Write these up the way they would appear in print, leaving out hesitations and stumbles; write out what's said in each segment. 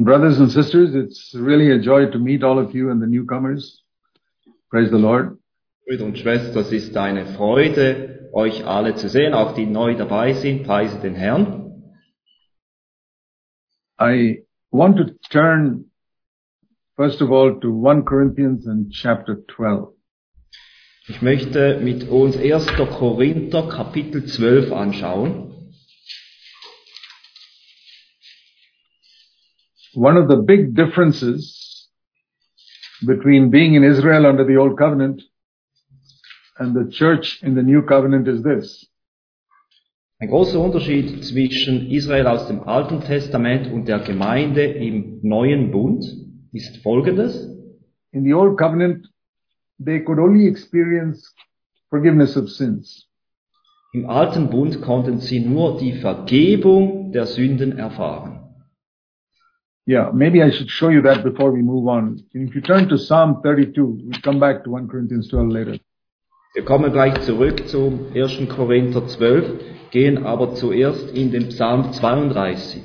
Brothers and sisters, it's really a joy to meet all of you and the newcomers. Praise the Lord. Brüder und Schwestern, es ist eine Freude, euch alle zu sehen, auch die neu dabei sind. Preise den Herrn. I want to turn, first of all, to 1 Corinthians and chapter 12. Ich möchte mit uns 1. Korinther Kapitel 12 anschauen. One of the big differences between being in Israel under the Old Covenant and the church in the New Covenant is this. Ein großer Unterschied zwischen Israel aus dem Alten Testament und der Gemeinde im Neuen Bund ist folgendes. In the Old Covenant, they could only experience forgiveness of sins. Im Alten Bund konnten sie nur die Vergebung der Sünden erfahren. Yeah, maybe I should show you that before we move on. If you turn to Psalm 32, we'll come back to 1 Corinthians 12 later. Wir kommen gleich zurück zum 1. Korinther 12, gehen aber zuerst in den Psalm 32.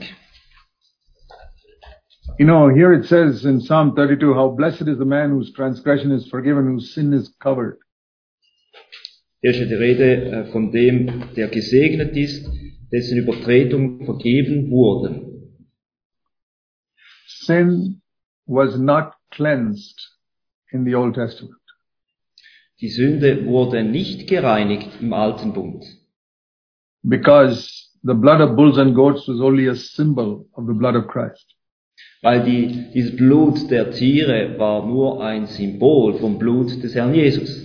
You know, here it says in Psalm 32, how blessed is the man whose transgression is forgiven, whose sin is covered. Hier ist die Rede von dem, der gesegnet ist, dessen Übertretungen vergeben wurden. Sin was not cleansed in the Old Testament. Die Sünde wurde nicht gereinigt im Alten Bund, Because the blood of bulls and goats was only a symbol of the blood of Christ. weil dieses Blut der Tiere war nur ein Symbol vom Blut des Herrn Jesus.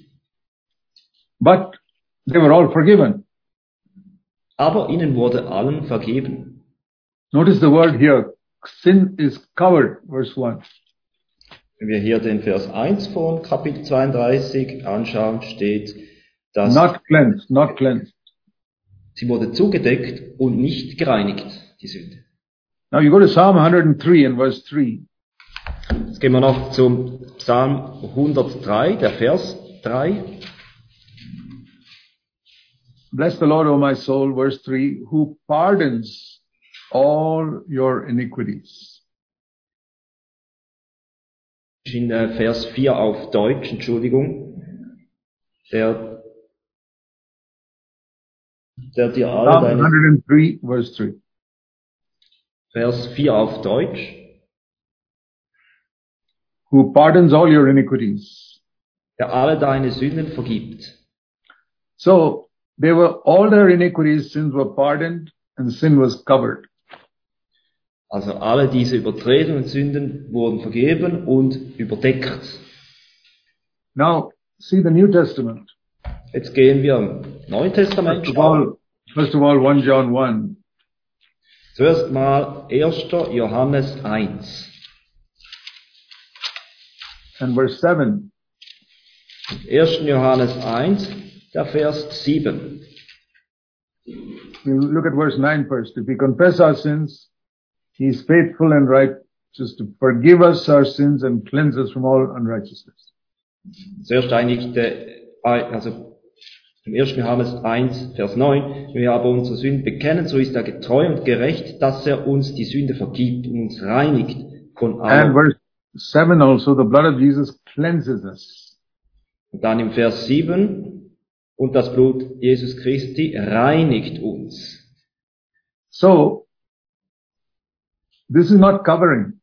But they were all forgiven. Aber ihnen wurde allen vergeben. Notice the word here, sin is covered, verse 1. Wenn wir hier den Vers 1 von Kapitel 32 anschauen, steht, dass Not cleansed, not cleansed. sie wurde zugedeckt und nicht gereinigt, die Sünde. Now you go to Psalm 103 and verse 3. Jetzt gehen wir noch zum Psalm 103, der Vers 3. Bless the Lord, O my soul, verse 3, who pardons all your iniquities. In Vers 4 auf Deutsch, Entschuldigung, der dir alle Psalm deine, 103, verse 3. Vers 4 auf Deutsch, Who pardons all your iniquities. der alle deine Sünden vergibt. So, they were, all their iniquities, sins were pardoned and sin was covered. Also alle diese Übertretungen und Sünden wurden vergeben und überdeckt. Now, see the New Testament. Jetzt gehen wir im Neuen Testament schauen. First of all, 1 John 1. Zuerst mal 1. Johannes 1. And verse 7. 1. Johannes 1, der Vers 7. We'll look at verse 9 first. If we confess our sins, He is faithful and righteous to forgive us our sins and cleanse us from all unrighteousness. Zuerst eigentlich also im 1. Johannes 1, Vers 9. Wenn wir aber unsere Sünden bekennen, so ist er getreu und gerecht, dass er uns die Sünde vergibt und uns reinigt von And allem. verse 7 also, the blood of Jesus cleanses us. Und dann im Vers 7, und das Blut Jesus Christi reinigt uns. So, this is not covering,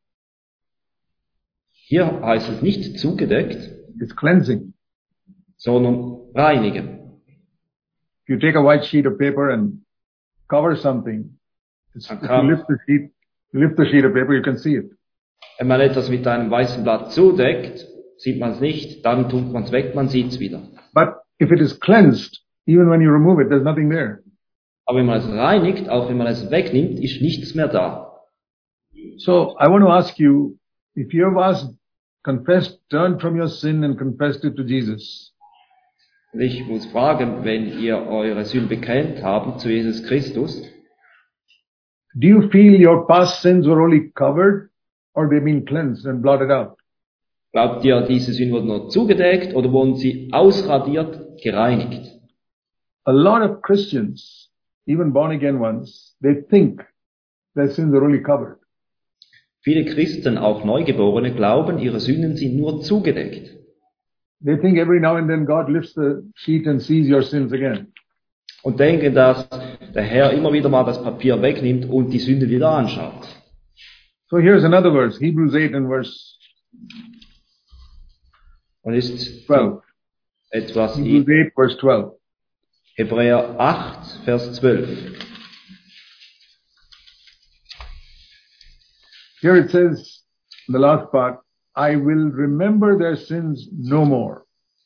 Hier heißt es nicht zugedeckt, it's cleansing. sondern reinigen. If you take a white sheet of paper and cover something, if you lift the sheet of paper, you can see it. Wenn man etwas mit einem weißen Blatt zudeckt, sieht man es nicht, dann tut man es weg, man sieht es wieder. But if it is cleansed, even when you remove it, there's nothing there. Aber wenn man es reinigt, auch wenn man es wegnimmt, ist nichts mehr da. So I want to ask you, if you have confessed, turned from your sin and confessed it to Jesus, Und ich muss fragen, wenn ihr eure Sünden bekennt habt zu Jesus Christus, do you feel your past sins were only covered or they've been cleansed and blotted out? glaubt ihr, diese Sünden wurden nur zugedeckt oder wurden sie ausradiert, gereinigt? A lot of Christians, even born again ones, they think their sins are only covered. Viele Christen, auch Neugeborene, glauben, ihre Sünden sind nur zugedeckt. They think every now and then God lifts the sheet and sees your sins again. Und denken, dass der Herr immer wieder mal das Papier wegnimmt und die Sünde wieder anschaut. So here's another verse, Hebrews 8 and verse Und ist 12. etwas Hebrews in 8 verse 12. Hebräer 8, Vers 12. Here it says, the last part, I will remember their sins no more.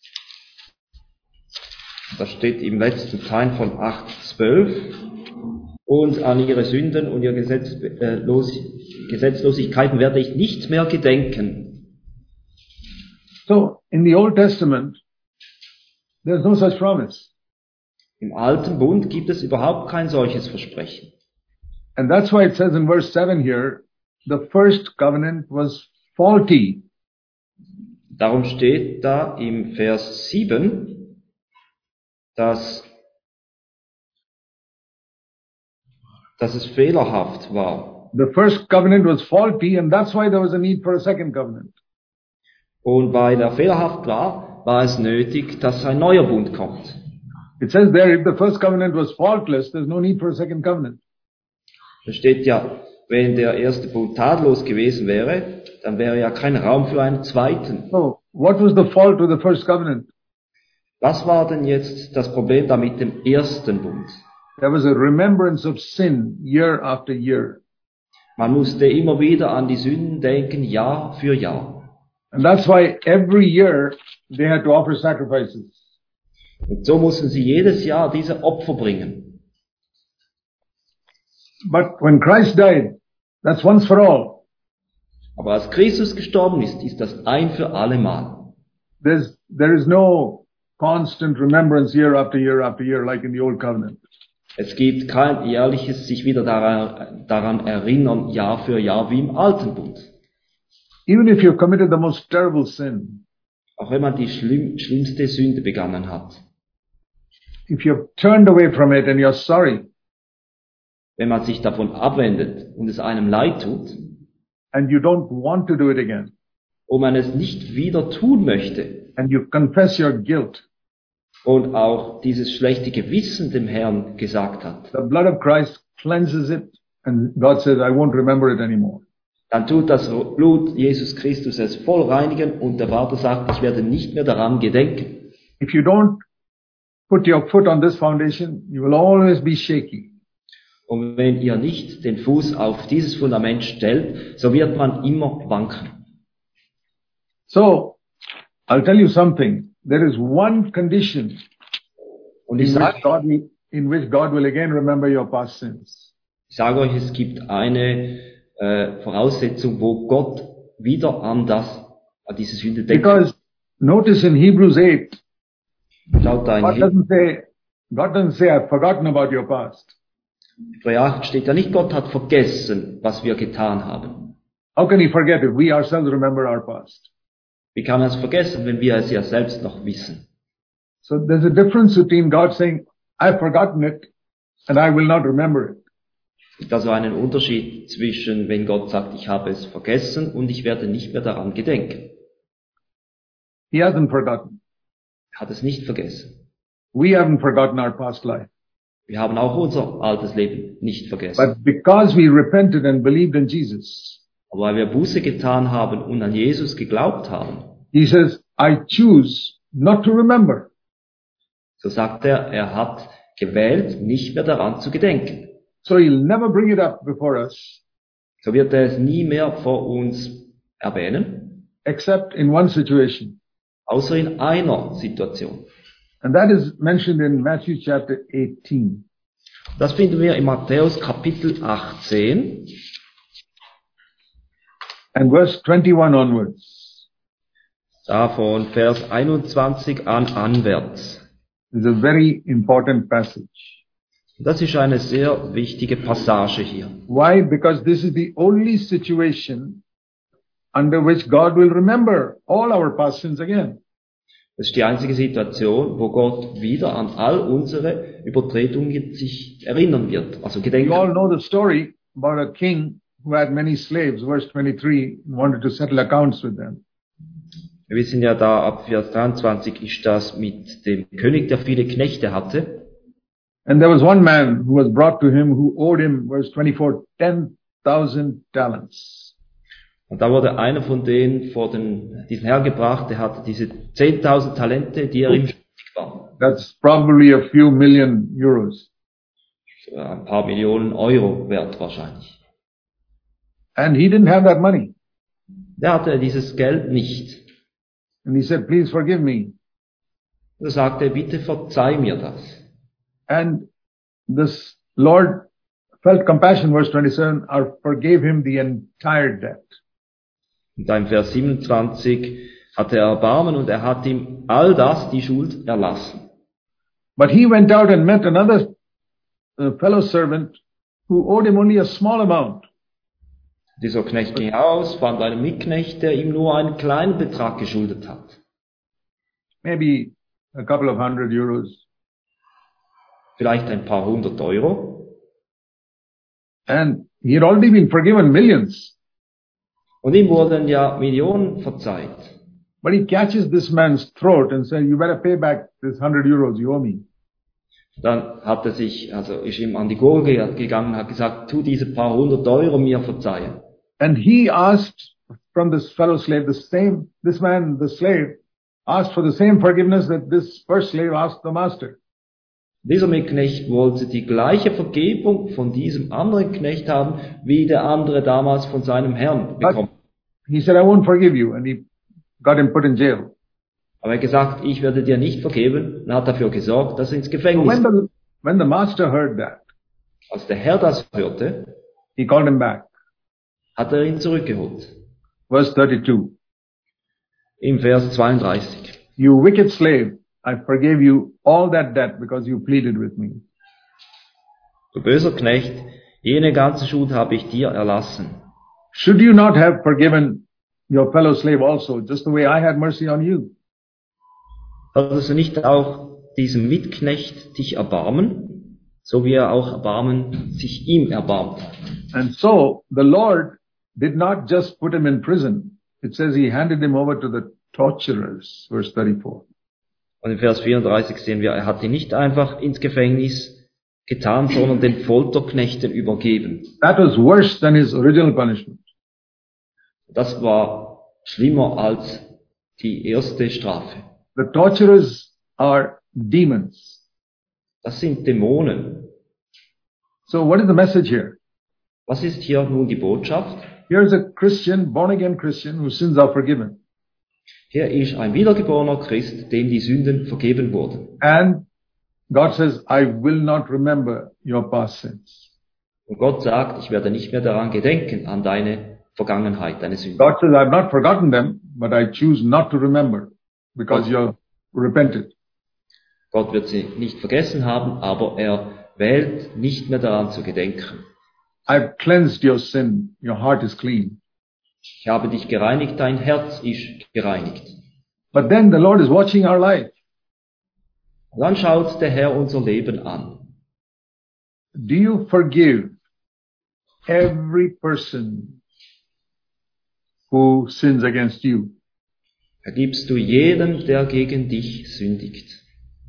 Das steht im letzten Teil von 8,12. Und an ihre Sünden und ihre Gesetzlosigkeiten werde ich nicht mehr gedenken. So, in the Old Testament, there's no such promise. Im Alten Bund gibt es überhaupt kein solches Versprechen. And that's why it says in verse 7 here, the first covenant was faulty. Darum steht da im Vers 7, dass es fehlerhaft war. The first covenant was faulty, and that's why there was a need for a second covenant. Und weil er fehlerhaft war, war es nötig, dass ein neuer Bund kommt. It says there, if the first covenant was faultless, there's no need for a second covenant. Da steht ja, wenn der erste Bund tadellos gewesen wäre, dann wäre ja kein Raum für einen zweiten. So, what was the fault with the first covenant? Was war denn jetzt das Problem da mit dem ersten Bund? There was a remembrance of sin year after year. Man musste immer wieder an die Sünden denken, Jahr für Jahr. And that's why every year they had to offer sacrifices. Und so mussten sie jedes Jahr diese Opfer bringen. But when Christ died, that's once for all. Aber als Christus gestorben ist, ist das ein für alle Mal. There is no constant remembrance year after year after year like in the old covenant. Es gibt kein jährliches sich wieder daran erinnern, Jahr für Jahr, wie im Alten Bund. Even if you've committed the most terrible sin, Auch wenn man die schlimmste Sünde begangen hat. if you've turned away from it and you're sorry, Wenn man sich davon abwendet und es einem leid tut and you don't want to do it again, und man es nicht wieder tun möchte and you confess your guilt, und auch dieses schlechte Gewissen dem Herrn gesagt hat, the blood of Christ cleanses it, and God says, I won't remember it anymore. dann tut das Blut Jesus Christus es voll reinigen und der Vater sagt, ich werde nicht mehr daran gedenken. If you don't put your foot on this foundation, you will always be shaky. Und wenn ihr nicht den Fuß auf dieses Fundament stellt, so wird man immer wanken. So, I'll tell you something. There is one condition Und ich sage in which God will again remember your past sins. euch, es gibt eine Voraussetzung, wo Gott wieder an diese Sünde denkt. Because notice in Hebrews 8, Schaut da God in doesn't say I've forgotten about your past. Hebräer 8 steht ja nicht, Gott hat vergessen, was wir getan haben. How can he forget if we ourselves remember our past? Wie kann er es vergessen, wenn wir es ja selbst noch wissen? So there's a difference between God saying, I've forgotten it and I will not remember it. Es gibt also einen Unterschied zwischen, wenn Gott sagt, ich habe es vergessen und ich werde nicht mehr daran gedenken. He hasn't forgotten. Er hat es nicht vergessen. We haven't forgotten our past life. Wir haben auch unser altes Leben nicht vergessen. But because we repented and believed in Jesus, Aber weil wir Buße getan haben und an Jesus geglaubt haben, he says, I choose not to remember. so sagt er hat gewählt, nicht mehr daran zu gedenken. So he'll never bring it up before us, So wird er es nie mehr vor uns erwähnen, except in one situation. außer in einer Situation. And that is mentioned in Matthew chapter 18. Das finden wir in Matthäus Kapitel 18 and verse 21 onwards. da von Vers 21 anwärts. It's a very important passage. Das ist eine sehr wichtige Passage hier. Why? Because this is the only situation under which God will remember all our past sins again. Das ist die einzige Situation, wo Gott wieder an all unsere Übertretungen sich erinnern wird, also You gedenken. all know the story about a king who had many slaves, verse 23, wanted to settle accounts with them. Wir wissen ja da, ab Vers 23 ist das mit dem König, der viele Knechte hatte. And there was one man who was brought to him who owed him, verse 24, 10,000 talents. Und da wurde einer von denen vor diesen Herrn gebracht, der hatte diese 10.000 Talente, die ihm schuldig waren. That's probably a few million euros. Ein paar Millionen Euro wert wahrscheinlich. And he didn't have that money. Der hatte dieses Geld nicht. And he said, please forgive me. Und er sagte, bitte verzeih mir das. And this Lord felt compassion, verse 27, or forgave him the entire debt. Und da im Vers 27 hatte er Erbarmen und er hat ihm all das, die Schuld, erlassen. But he went out and met another fellow servant who owed him only a small amount. Dieser Knecht ging aus, fand einen Mitknecht, der ihm nur einen kleinen Betrag geschuldet hat. Maybe a couple of hundred euros. Vielleicht ein paar hundert Euro. And he had already been forgiven millions. Und ihm wurden ja Millionen verzeiht. But he catches this man's throat and says, you better pay back this 100 euros you owe me. Dann hat er ist ihm an die Gurgel gegangen und hat gesagt, tu diese paar hundert Euro mir verzeihen. And he asked from this fellow slave this man, the slave, asked for the same forgiveness that this first slave asked the master. Dieser Mitknecht wollte die gleiche Vergebung von diesem anderen Knecht haben, wie der andere damals von seinem Herrn bekommen. He said, I won't forgive you. And he got him put in jail. Aber er hat gesagt, ich werde dir nicht vergeben, und hat dafür gesorgt, dass er ins Gefängnis So when the master heard that, Als der Herr das hörte, he called him back. hat er ihn zurückgeholt. Verse 32. Im Vers 32. You wicked slave, I forgave you all that debt because you pleaded with me. Du böser Knecht, jene ganze Schuld habe ich dir erlassen. Should you not have forgiven your fellow slave also, just the way I had mercy on you? Solltest du nicht auch diesem Mitknecht dich erbarmen, so wie er auch sich ihm erbarmt hat? And so the Lord did not just put him in prison. It says he handed him over to the torturers, verse 34. Und in Vers 34 sehen wir, er hat ihn nicht einfach ins Gefängnis getan, sondern den Folterknechten übergeben. That was worse than his original punishment. Das war schlimmer als die erste Strafe. The torturers are demons. Das sind Dämonen. So what is the message here? Was ist hier nun die Botschaft? Here is a Christian, born again Christian, whose sins are forgiven. Hier ist ein wiedergeborener Christ, dem die Sünden vergeben wurden. And God says, I will not remember your past sins. Und Gott sagt, ich werde nicht mehr daran gedenken, an deine Vergangenheit, deine Sünden. God says, I have not forgotten them, but I choose not to remember because you're repented. Gott wird sie nicht vergessen haben, aber er wählt, nicht mehr daran zu gedenken. I've cleansed your sin. Your heart is clean. Ich habe dich gereinigt, dein Herz ist gereinigt. But then the Lord is watching our life. Und dann schaut der Herr unser Leben an. Do you forgive every person who sins against you? Vergibst du jeden, der gegen dich sündigt?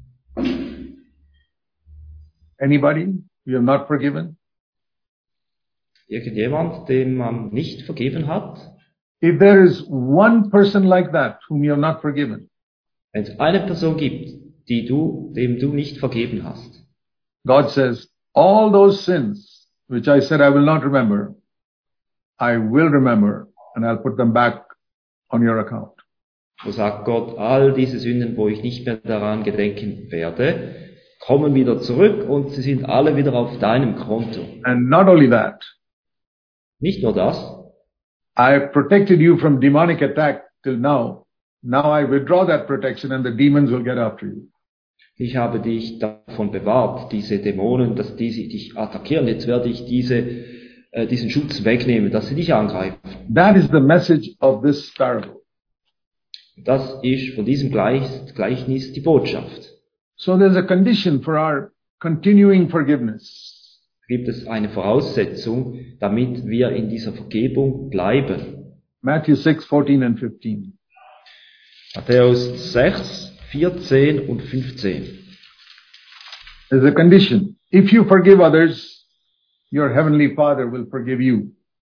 Anybody you have not forgiven? Irgendjemand, den man nicht vergeben hat? If there is one person like that whom you have not forgiven, Wenn es eine Person gibt, dem du nicht vergeben hast, God says, all those sins which I said I will not remember, I will remember and I'll put them back on your account. so sagt Gott, all diese Sünden, wo ich nicht mehr daran gedenken werde, kommen wieder zurück und sie sind alle wieder auf deinem Konto. And not only that, Nicht nur das, I have protected you from demonic attack till now. Now I withdraw that protection and the demons will get after you. ich habe dich davon bewahrt, diese Dämonen, dass diese dich attackieren. Jetzt werde ich diesen Schutz wegnehmen, dass sie dich angreifen. That is the message of this parable. Das ist von diesem Gleichnis die Botschaft. So there's a condition for our continuing forgiveness. gibt es eine Voraussetzung, damit wir in dieser Vergebung bleiben. Matthew 6:14 and 15. Matthäus 6, 14 und 15. There's a condition. If you forgive others, your heavenly Father will forgive you.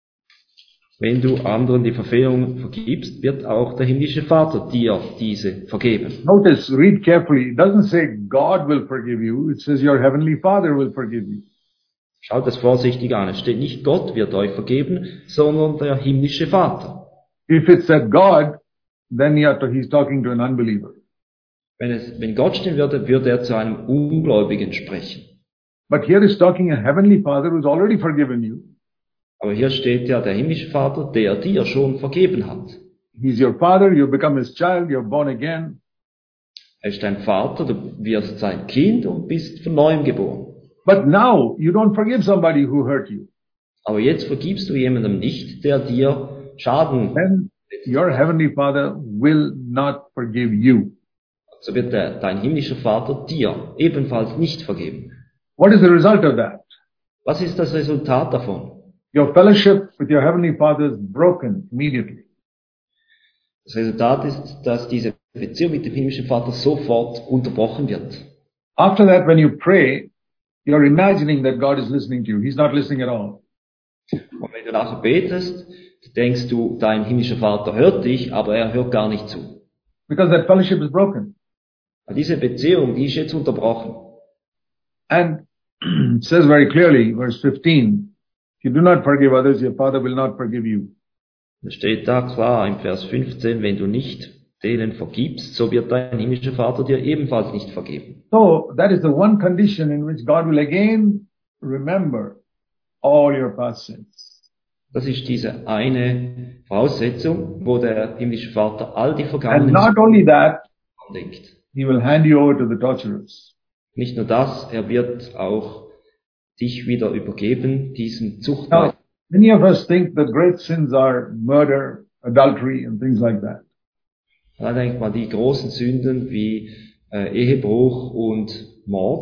Wenn du anderen die Verfehlung vergibst, wird auch der himmlische Vater dir diese vergeben. Notice, read carefully. It doesn't say God will forgive you. It says your heavenly Father will forgive you. Schaut das vorsichtig an. Es steht nicht, Gott wird euch vergeben, sondern der himmlische Vater. If it said God, then he's talking to an unbeliever. Wenn Gott stehen würde, würde er zu einem Ungläubigen sprechen. But here is talking a heavenly Father who's already forgiven you. Aber hier steht ja der himmlische Vater, der dir schon vergeben hat. He's your Father, you become His child, you're born again. Er ist dein Vater, du wirst sein Kind und bist von neuem geboren. But now, you don't forgive somebody who hurt you. Aber jetzt vergibst du jemandem nicht, der dir Schaden. Then your heavenly Father will not forgive you. So wird dein himmlischer Vater dir ebenfalls nicht vergeben. What is the result of that? Was ist das Resultat davon? Your fellowship with your heavenly Father is broken immediately. Das Resultat ist, dass diese Beziehung mit dem himmlischen Vater sofort unterbrochen wird. After that, when you pray, you're imagining that God is listening to you. He's not listening at all. Und wenn du nachher betest, denkst du, dein himmlischer Vater hört dich, aber er hört gar nicht zu. Because that fellowship is broken. Diese Beziehung, die ist jetzt unterbrochen. And it says very clearly, verse 15, if you do not forgive others, your Father will not forgive you. Das steht da klar im Vers 15, wenn du nicht denen vergibst, so wird dein himmlischer Vater dir ebenfalls nicht vergeben. So that is the one condition in which God will again remember all your past sins. Das ist diese eine Voraussetzung, wo der himmlische Vater all die And vergangenen not only that, Sünden denkt. He will hand you over to the torturers. Nicht nur das, er wird auch dich wieder übergeben, diesen Now, Zuchtleiter. many of us think that great sins are murder, adultery, and things like that. Da denkt man die großen Sünden wie Ehebruch und Mord.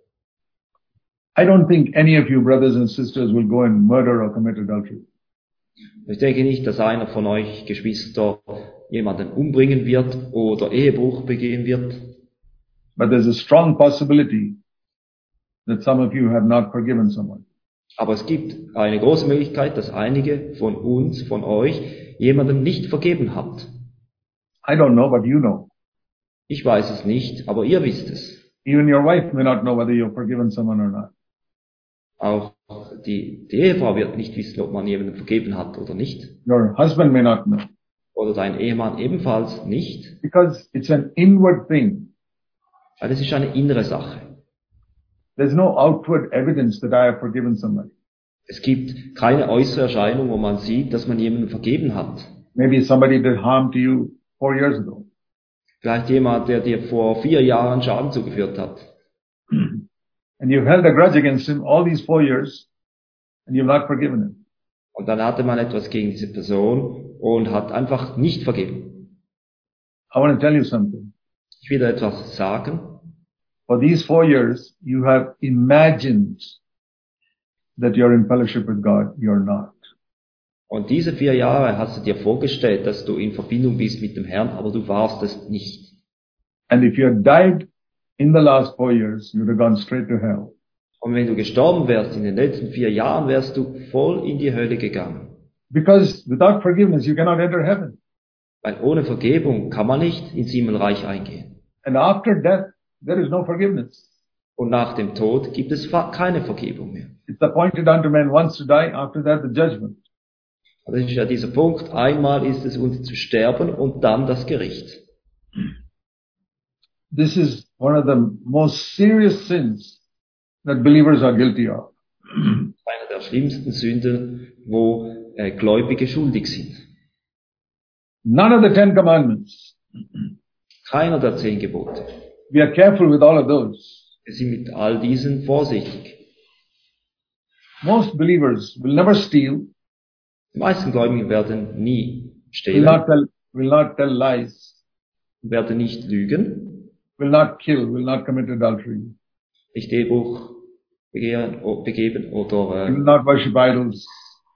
I don't think any of you brothers and sisters will go and murder or commit adultery. Ich denke nicht, dass einer von euch Geschwister jemanden umbringen wird oder Ehebruch begehen wird. But there's a strong possibility that some of you have not forgiven someone. Aber es gibt eine große Möglichkeit, dass einige von uns, von euch, jemandem nicht vergeben habt. I don't know, but you know. Ich weiß es nicht, aber ihr wisst es. Even your wife may not know whether you've forgiven someone or not. Auch die Ehefrau wird nicht wissen, ob man jemandem vergeben hat oder nicht. Your husband may not know. Oder dein Ehemann ebenfalls nicht. Because it's an inward thing. Weil es ist eine innere Sache. There's no outward evidence that I have forgiven somebody. Es gibt keine äußere Erscheinung, wo man sieht, dass man jemandem vergeben hat. Maybe somebody did harm to you 4 years ago. Vielleicht jemand, der dir vor 4 Jahren Schaden zugeführt hat. And you've held a grudge against him all these 4 years and you've not forgiven him. Und dann hatte man etwas gegen diese Person und hat einfach nicht vergeben. I want to tell you something. Ich will dir etwas sagen. For these 4 years, you have imagined that you're in fellowship with God. You're not. Und diese 4 Jahre hast du dir vorgestellt, dass du in Verbindung bist mit dem Herrn, aber du warst es nicht. And if you had died in the last 4 years, you'd have gone straight to hell. Und wenn du gestorben wärst in den letzten 4 Jahren, wärst du voll in die Hölle gegangen. Because without forgiveness, you cannot enter heaven. Weil ohne Vergebung kann man nicht ins Himmelreich eingehen. And after death, there is no forgiveness. Und nach dem Tod gibt es keine Vergebung mehr. It's appointed unto men once to die, after that the judgment. Das ist ja dieser Punkt. Einmal ist es uns zu sterben und dann das Gericht. This is one of the most serious sins that believers are guilty of. Eine der schlimmsten Sünden, wo Gläubige schuldig sind. None of the 10 commandments. Keiner der 10 Gebote. We are careful with all of those. Wir sind mit all diesen vorsichtig. Most believers will never steal, Die meisten Gläubigen werden nie will stehlen, not tell lies, werden nicht lügen, will not kill, will not commit adultery. nicht Ehebruch begeben oder They will not worship idols.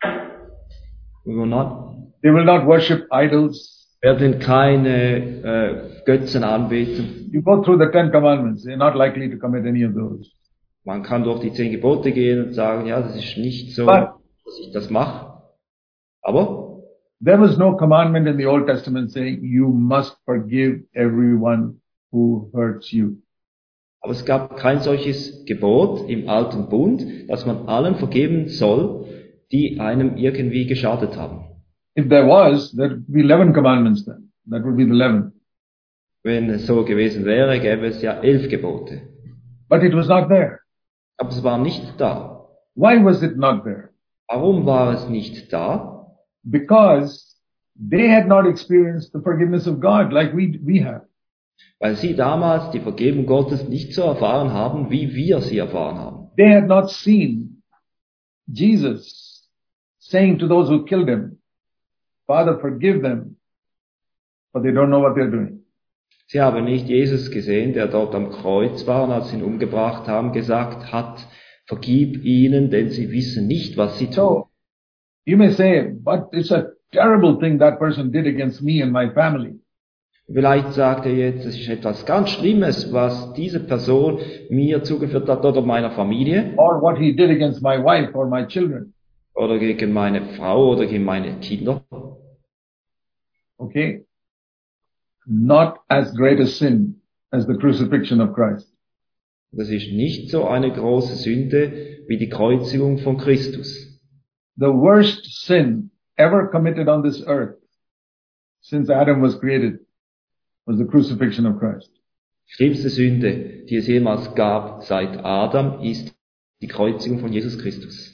They will not worship idols. werden keine Götzen anbeten. You go through the 10 Commandments. They're not likely to commit any of those. Man kann durch die 10 Gebote gehen und sagen, ja, das ist nicht so, But dass ich das mache. Aber there was no commandment in the Old Testament saying you must forgive everyone who hurts you. Aber es gab kein solches Gebot im Alten Bund, dass man allen vergeben soll, die einem irgendwie geschadet haben. If there was, there would be 11 commandments then. That would be the 11. Wenn es so gewesen wäre, gäbe es ja 11 Gebote. But it was not there. Aber es war nicht da. Why was it not there? Warum war es nicht da? Because they had not experienced the forgiveness of God like we have. Weil sie damals die Vergebung Gottes nicht so erfahren haben, wie wir sie erfahren haben. They had not seen Jesus saying to those who killed him, Father, forgive them, for they don't know what they're doing. Sie haben nicht Jesus gesehen, der dort am Kreuz war und als sie ihn umgebracht haben, gesagt hat, vergib ihnen, denn sie wissen nicht, was sie tun. So, you may say, but it's a terrible thing that person did against me and my family. Vielleicht sagt er jetzt, es ist etwas ganz Schlimmes, was diese Person mir zugeführt hat oder meiner Familie. Or what he did against my wife or my children. Oder gegen meine Frau oder gegen meine Kinder. Okay? Not as great a sin as the crucifixion of Christ. Das ist nicht so eine große Sünde wie die Kreuzigung von Christus. The worst sin ever committed on this earth since Adam was created was the crucifixion of Christ. Die schlimmste Sünde, die es jemals gab seit Adam, ist die Kreuzigung von Jesus Christus.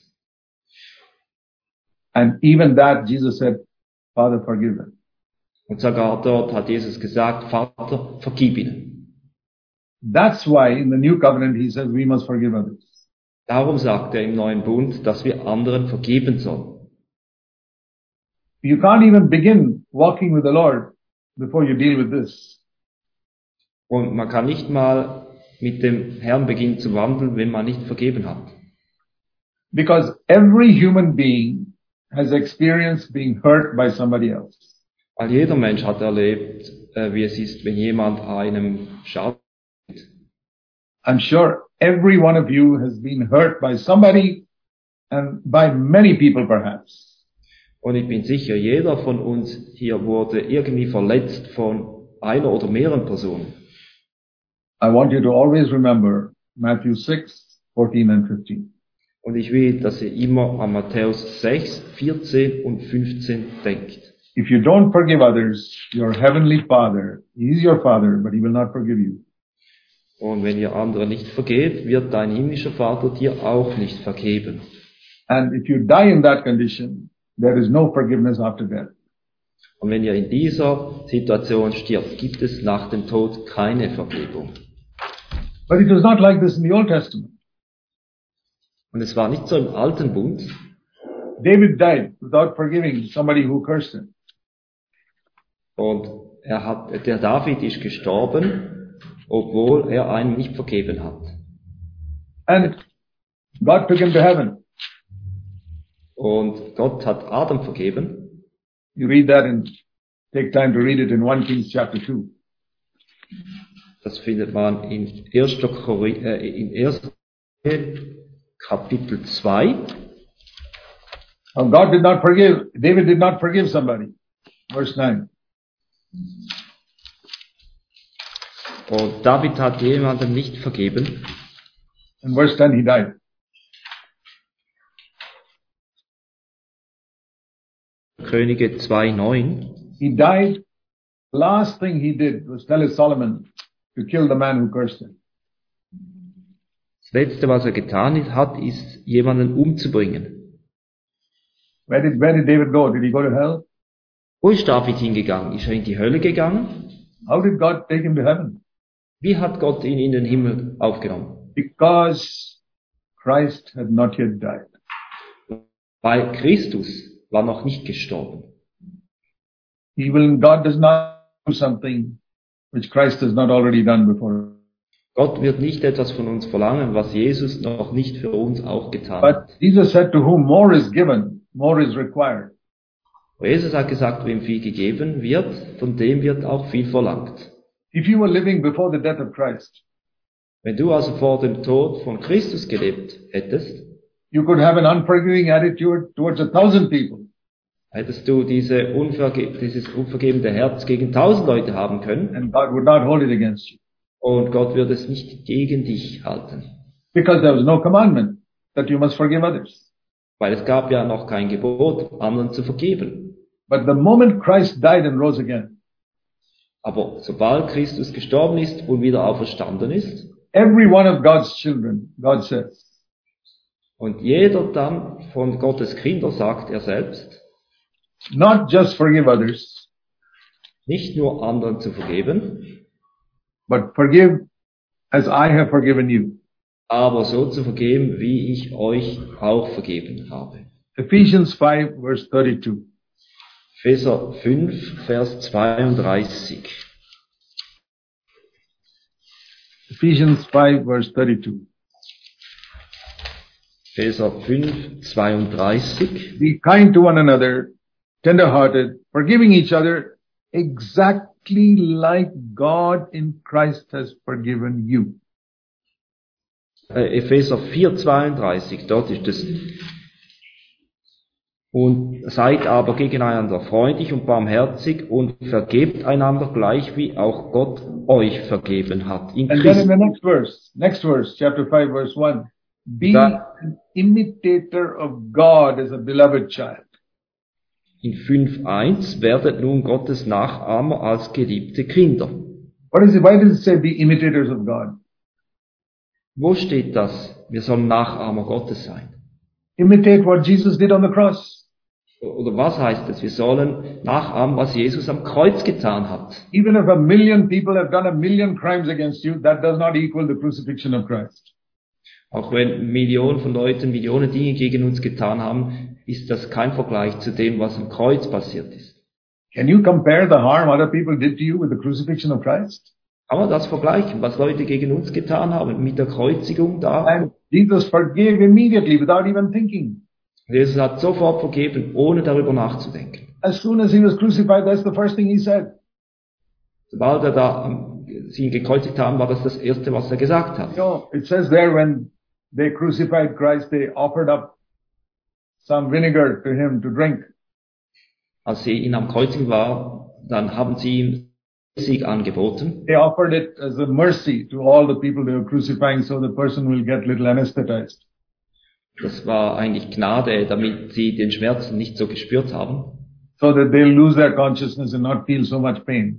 And even that, Jesus said, Father, forgive them. Und sogar dort hat Jesus gesagt, Vater, vergib ihnen. That's why in the new covenant he says we must forgive others. Darum sagt er im neuen Bund, dass wir anderen vergeben sollen. You can't even begin walking with the Lord before you deal with this. Und man kann nicht mal mit dem Herrn beginnen zu wandeln, wenn man nicht vergeben hat. Because every human being has experienced being hurt by somebody else. Weil jeder Mensch hat erlebt, wie es ist, wenn jemand einem schadet. I'm sure every one of you has been hurt by somebody and by many people perhaps. Und ich bin sicher, jeder von uns hier wurde irgendwie verletzt von einer oder mehreren Personen. I want you to always remember Matthew 6, 14 and 15. Und ich will, dass ihr immer an Matthäus 6, 14 und 15 denkt. If you don't forgive others, your heavenly Father, He is your Father, but He will not forgive you. Und wenn ihr andere nicht vergebt, wird dein himmlischer Vater dir auch nicht vergeben. And if you die in that condition, there is no forgiveness after death. Und wenn ihr in dieser Situation stirbt, gibt es nach dem Tod keine Vergebung. But it was not like this in the Old Testament. Und es war nicht so im Alten Bund. David died without forgiving somebody who cursed him. Und der David ist gestorben, obwohl er einem nicht vergeben hat. And God took him to heaven. Und Gott hat Adam vergeben. You read that and take time to read it in 1 Kings chapter 2. Das findet man in 1. Kapitel 2. God did not forgive, David did not forgive somebody. Verse 9. Und David hat jemandem nicht vergeben. In verse 10 he died. Könige 2,9. He died. The last thing he did was tell his Solomon to kill the man who cursed him. Das Letzte, was er getan hat, ist, jemanden umzubringen. Where did David go? Did he go to hell? Wo ist David hingegangen? Ist er in die Hölle gegangen? How did God take him to heaven? Wie hat Gott ihn in den Himmel aufgenommen? Because Christ had not yet died. Weil Christus war noch nicht gestorben. God does not do something which Christ has not already done before. Gott wird nicht etwas von uns verlangen, was Jesus noch nicht für uns auch getan But hat. Jesus said, to whom more is given, more is required. Aber Jesus hat gesagt, wem viel gegeben wird, von dem wird auch viel verlangt. If you were living before the death of Christ, Wenn du also vor dem Tod von Christus gelebt hättest, you could have an unforgiving attitude towards 1,000 people. hättest du dieses unvergebende Herz gegen 1000 Leute haben können, And God would not hold it against you. und Gott würde es nicht gegen dich halten. Because there was no commandment that you must forgive others. Weil es gab ja noch kein Gebot, anderen zu vergeben. But the moment Christ died and rose again, Aber sobald Christus gestorben ist und wieder auferstanden ist, every one of God's children, God says, und jeder dann von Gottes Kindern sagt er selbst, not just forgive others, nicht nur anderen zu vergeben, but forgive as I have forgiven you. aber so zu vergeben, wie ich euch auch vergeben habe. Ephesians 5 verse 32. Epheser 5, Vers 32. Ephesians 5 verse 32. Epheser 5, 32. Be kind to one another, tender-hearted, forgiving each other, exactly like God in Christ has forgiven you. Epheser 4, 32, dort ist es. Und seid aber gegeneinander freundlich und barmherzig und vergebt einander gleich wie auch Gott euch vergeben hat. In And then in Christus. the next verse, chapter 5 verse 1, be Da- an imitator of God as a beloved child. In 5.1 werdet nun Gottes Nachahmer als geliebte Kinder. Why does it say be imitators of God? Wo steht das? Wir sollen Nachahmer Gottes sein. Imitate what Jesus did on the cross. Oder was heißt es? Wir sollen nachahmen, was Jesus am Kreuz getan hat. Even if 1,000,000 people have done 1,000,000 crimes against you, that does not equal the crucifixion of Christ. Auch wenn Millionen von Leuten Millionen Dinge gegen uns getan haben, ist das kein Vergleich zu dem, was am Kreuz passiert ist. Can you compare the harm other people did to you with the crucifixion of Christ? Kann man das vergleichen, was Leute gegen uns getan haben mit der Kreuzigung da? And Jesus forgave immediately without even thinking. Jesus hat sofort vergeben, ohne darüber nachzudenken. As soon as he was crucified, that's the first thing he said. Sobald sie ihn gekreuzigt haben, war das Erste, was er gesagt hat. You know, it says there when they crucified Christ, they offered up some vinegar to him to drink. Als sie ihn am Kreuzigen war, dann haben sie ihm Sieg angeboten. They offered it as a mercy to all the people they were crucifying so the person will get little anesthetized. Das war eigentlich Gnade, damit sie den Schmerzen nicht so gespürt haben, So that they'll lose their consciousness and not feel so much pain.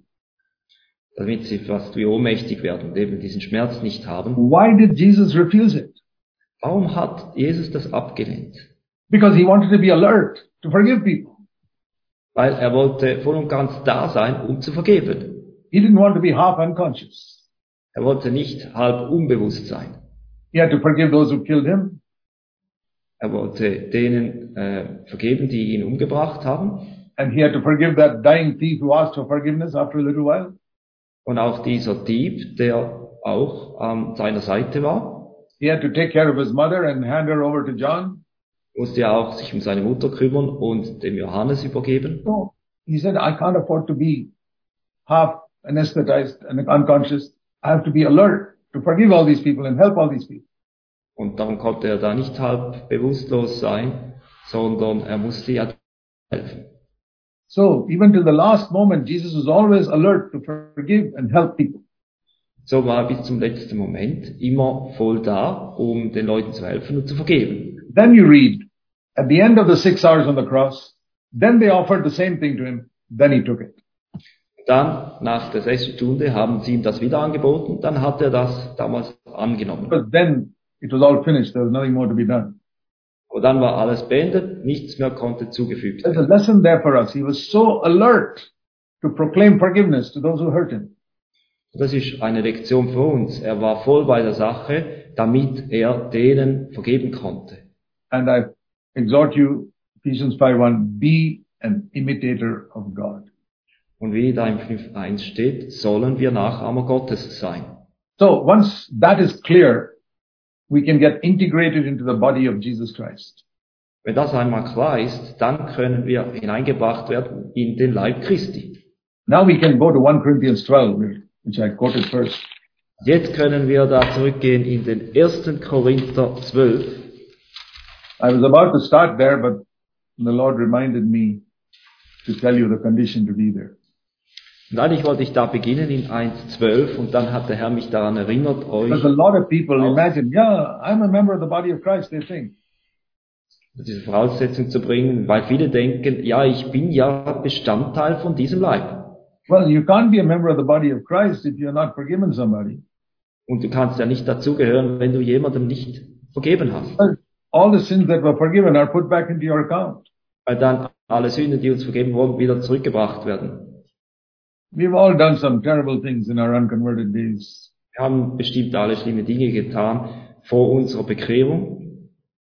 damit sie fast wie ohnmächtig werden und eben diesen Schmerz nicht haben. Why did Jesus refuse it? Warum hat Jesus das abgelehnt? Because he wanted to be alert to forgive people. Weil er wollte voll und ganz da sein, um zu vergeben. He didn't want to be half unconscious. Er wollte nicht halb unbewusst sein. He had to forgive those who killed him. Er wollte denen vergeben, die ihn umgebracht haben. And he had to forgive that dying thief who asked for forgiveness after a little while. Und auch dieser Dieb, der auch an seiner Seite war, He had to take care of his mother and hand her over to John. musste ja auch sich um seine Mutter kümmern und dem Johannes übergeben. So he said, I can't afford to be half anesthetized and unconscious. I have to be alert to forgive all these people and help all these people. Und darum konnte er da nicht halb bewusstlos sein, sondern er musste ja helfen. So even till the last moment, Jesus was always alert to forgive and help people. So war er bis zum letzten Moment immer voll da, um den Leuten zu helfen und zu vergeben. Then you read, at the end of the 6 hours on the cross, then they offered the same thing to him, then he took it. Dann, nach der 6. Stunde, haben sie ihm das wieder angeboten, dann hat er das damals angenommen. But then it was all finished, there was nothing more to be done. Und dann war alles beendet, nichts mehr konnte zugefügt There's a werden. lesson there for us. He was so alert to proclaim forgiveness to those who hurt him. Das ist eine Lektion für uns. Er war voll bei der Sache, damit er denen vergeben konnte. And I exhort you, Ephesians 5:1, be an imitator of God. Und wie da im 5.1 steht, sollen wir Nachahmer Gottes sein. So once that is clear, we can get integrated into the body of Jesus Christ. Wenn das einmal klar ist, dann können wir hineingebracht werden in den Leib Christi. Now we can go to 1 Corinthians 12, which I quoted first. Jetzt können wir da zurückgehen in den 1. Korinther 12. I was about to start there, but the Lord reminded me to tell you the condition to be there. Und eigentlich wollte ich da beginnen in 1,12 und dann hat der Herr mich daran erinnert, euch Because a lot of people imagine, yeah, I'm a member of the body of Christ, they think. diese Voraussetzung zu bringen, weil viele denken, ja, ich bin ja Bestandteil von diesem Leib. Well, you can't be a member of the body of Christ if you're not forgiven somebody. Und du kannst ja nicht dazugehören, wenn du jemandem nicht vergeben hast. Well, all the sins that were forgiven are put back into your account. Weil dann alle Sünden, die uns vergeben wurden, wieder zurückgebracht werden. We've all done some terrible things in our unconverted days. Wir haben bestimmt alle schlimme Dinge getan vor unserer Bekehrung.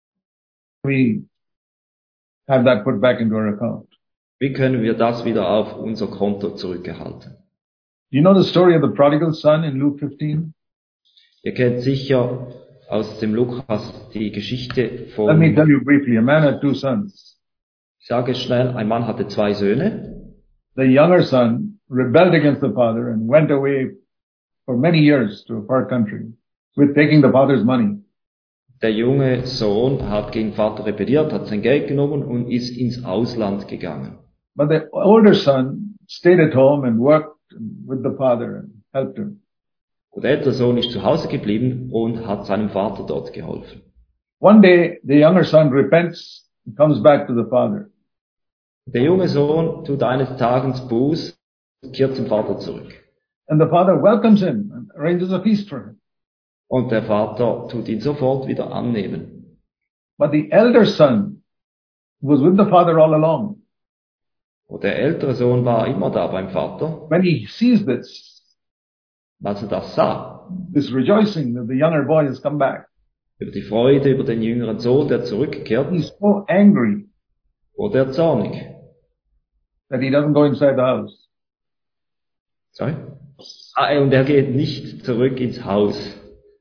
We have that put back into our account. Wie können wir das wieder auf unser Konto zurückerhalten? You know the story of the prodigal son in Luke 15? Ihr kennt sicher aus dem Lukas die Geschichte Let me von, tell you briefly. A man had two sons. ich sage es schnell, ein Mann hatte 2 Söhne. The younger son rebelled against the father and went away for many years to a far country with taking the father's money. Der junge Sohn hat gegen Vater rebelliert, hat sein Geld genommen und ist ins Ausland gegangen. But the older son stayed at home and worked with the father and helped him. Und der ältere Sohn ist zu Hause geblieben und hat seinem Vater dort geholfen. One day, the younger son repents and comes back to the father. Der junge Sohn tut eines Tages Buß und kehrt zum Vater zurück. And the father welcomes him and arranges a feast for him. Und der Vater tut ihn sofort wieder annehmen. But the elder son was with the father all along. Und der ältere Sohn war immer da beim Vater. When he sees this, Als er das sah, this rejoicing that the younger boy has come back, über die Freude über den jüngeren Sohn, der zurückkehrt, he's so angry wurde er zornig. that he doesn't go inside the house. Sorry? Und er geht nicht zurück ins Haus.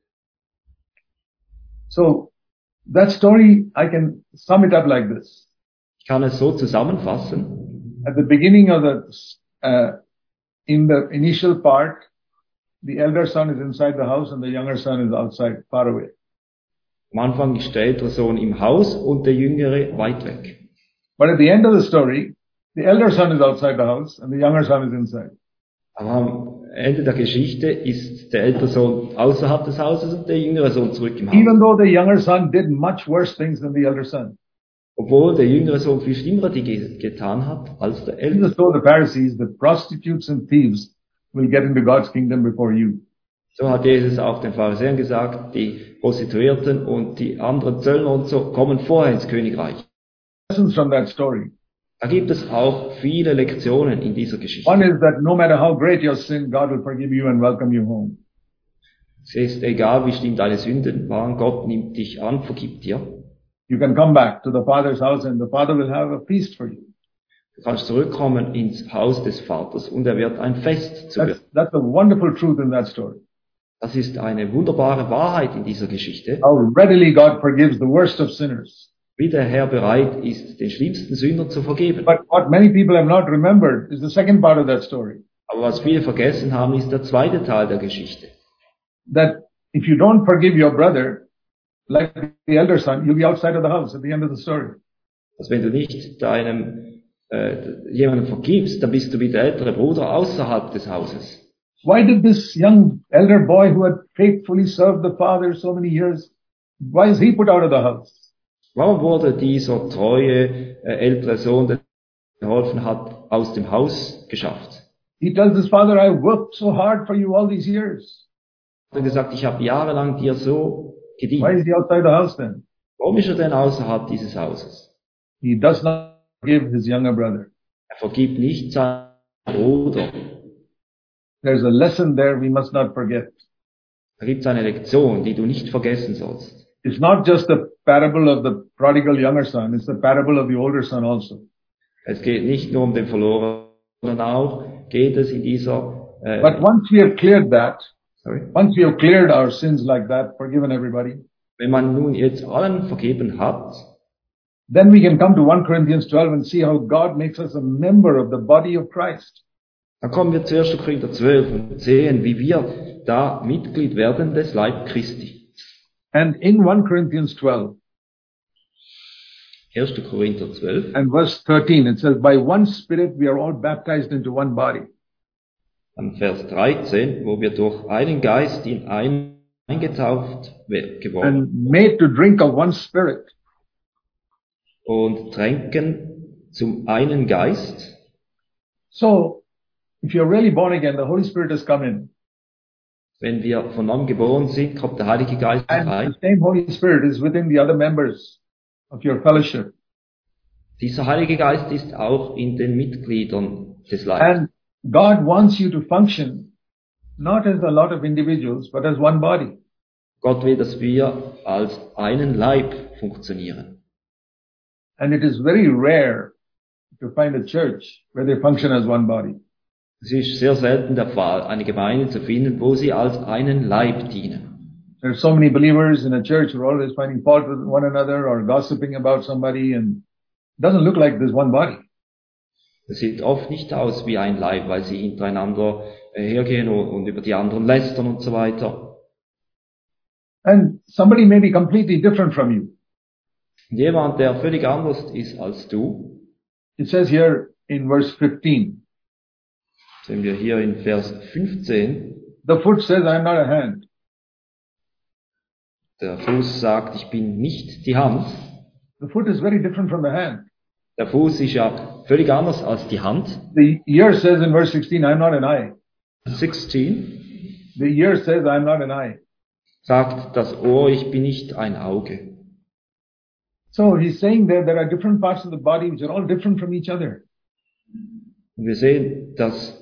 So that story, I can sum it up like this. Ich kann es so zusammenfassen. At the beginning of in the initial part, the elder son is inside the house and the younger son is outside, far away. Am Anfang ist der ältere Sohn im Haus und der jüngere weit weg. But at the end of the story, the elder son is outside the house and the younger son is inside. Aber am Ende der Geschichte ist der ältere Sohn außerhalb des Hauses und der jüngere Sohn zurück im Haus. Even though the younger son did much worse things than the elder son. Obwohl der jüngere Sohn viel schlimmere Dinge getan hat als der ältere. Jesus told the Pharisees that prostitutes and thieves will get into God's kingdom before you. So hat Jesus auch den Pharisäern gesagt, die Prostituierten und die anderen Zöllner und so kommen vorher ins Königreich. Lessons from that story. Da gibt es auch viele Lektionen in dieser Geschichte. One is that no matter how great your sin, God will forgive you and welcome you home. Es ist egal, wie schlimm deine Sünden waren, Gott nimmt dich an, vergibt dir. You can come back to the Father's house and the Father will have a feast for you. Du kannst zurückkommen ins Haus des Vaters und er wird ein Fest zu werden. That's a wonderful truth in that story. Das ist eine wunderbare Wahrheit in dieser Geschichte. How readily God forgives the worst of sinners. Wie der Herr bereit ist, den schlimmsten Sünder zu vergeben. But what many people have not remembered is the second part of that story. Aber was viele vergessen haben, ist der zweite Teil der Geschichte. That if you don't forgive your brother, like the elder son, you'll be outside of the house at the end of the story. Dass wenn du nicht deinem jemandem vergibst, dann bist du wie der ältere Bruder außerhalb des Hauses. Why did this young elder boy who had faithfully served the father so many years, why is he put out of the house? Warum wurde dieser treue ältere Sohn, der geholfen hat, aus dem Haus geschafft? He tells his father, I worked so hard for you all these years. Er hat gesagt, ich habe jahrelang dir so gedient. Why is he outside the house then? Warum ist er denn außerhalb dieses Hauses? He does not forgive his younger brother. Er vergibt nicht seinen Bruder. There's a lesson there we must not forget. Da gibt es eine Lektion, die du nicht vergessen sollst. It's not just the parable of the prodigal younger son, it's the parable of the older son also. Es geht nicht nur um den Verlorenen, sondern auch geht es in dieser But once we have cleared that, Sorry. Once we have cleared our sins like that, forgiven everybody, Wenn man nun jetzt allen vergeben hat, then we can come to 1 Corinthians 12 and see how God makes us a member of the body of Christ. dann kommen wir zu 1. Korinther 12 und sehen, wie wir da Mitglied werden des Leib Christi. And in 1 Corinthians 12 1. Korinther 12 and verse 13, it says, by one Spirit we are all baptized into one body. an Vers 13, wo wir durch einen Geist in einen eingetauft geworden And made to drink of one Spirit. und tränken zum einen Geist. So, if you're really born again, the Holy Spirit has come in. Wenn wir von neuem geboren sind, kommt der Heilige Geist And ein. the same Holy Spirit is within the other members of your fellowship. Dieser Heilige Geist ist auch in den Mitgliedern des Leibes. And God wants you to function not as a lot of individuals, but as one body. Gott will, dass wir als einen Leib funktionieren. And it is very rare to find a church where they function as one body. Es ist sehr selten der Fall, eine Gemeinde zu finden, wo sie als einen Leib dienen. There are so many believers in a church who are always finding fault with one another or gossiping about somebody, and it doesn't look like there's one body. Es sieht oft nicht aus wie ein Leib, weil sie hintereinander hergehen und über die anderen lästern und so weiter. And somebody may be completely different from you. Und jemand, der völlig anders ist als du, It says here in verse 15, sehen wir hier in Vers 15, the foot says, I am not a hand. der Fuß sagt, ich bin nicht die Hand. The foot is very different from the hand. Der Fuß ist ja völlig anders als die Hand. The ear says in verse 16, I am not an eye. 16 The ear says, I am not an eye. sagt das Ohr, ich bin nicht ein Auge. So he's saying there are different parts of the body which are all different from each other. Und wir sehen, dass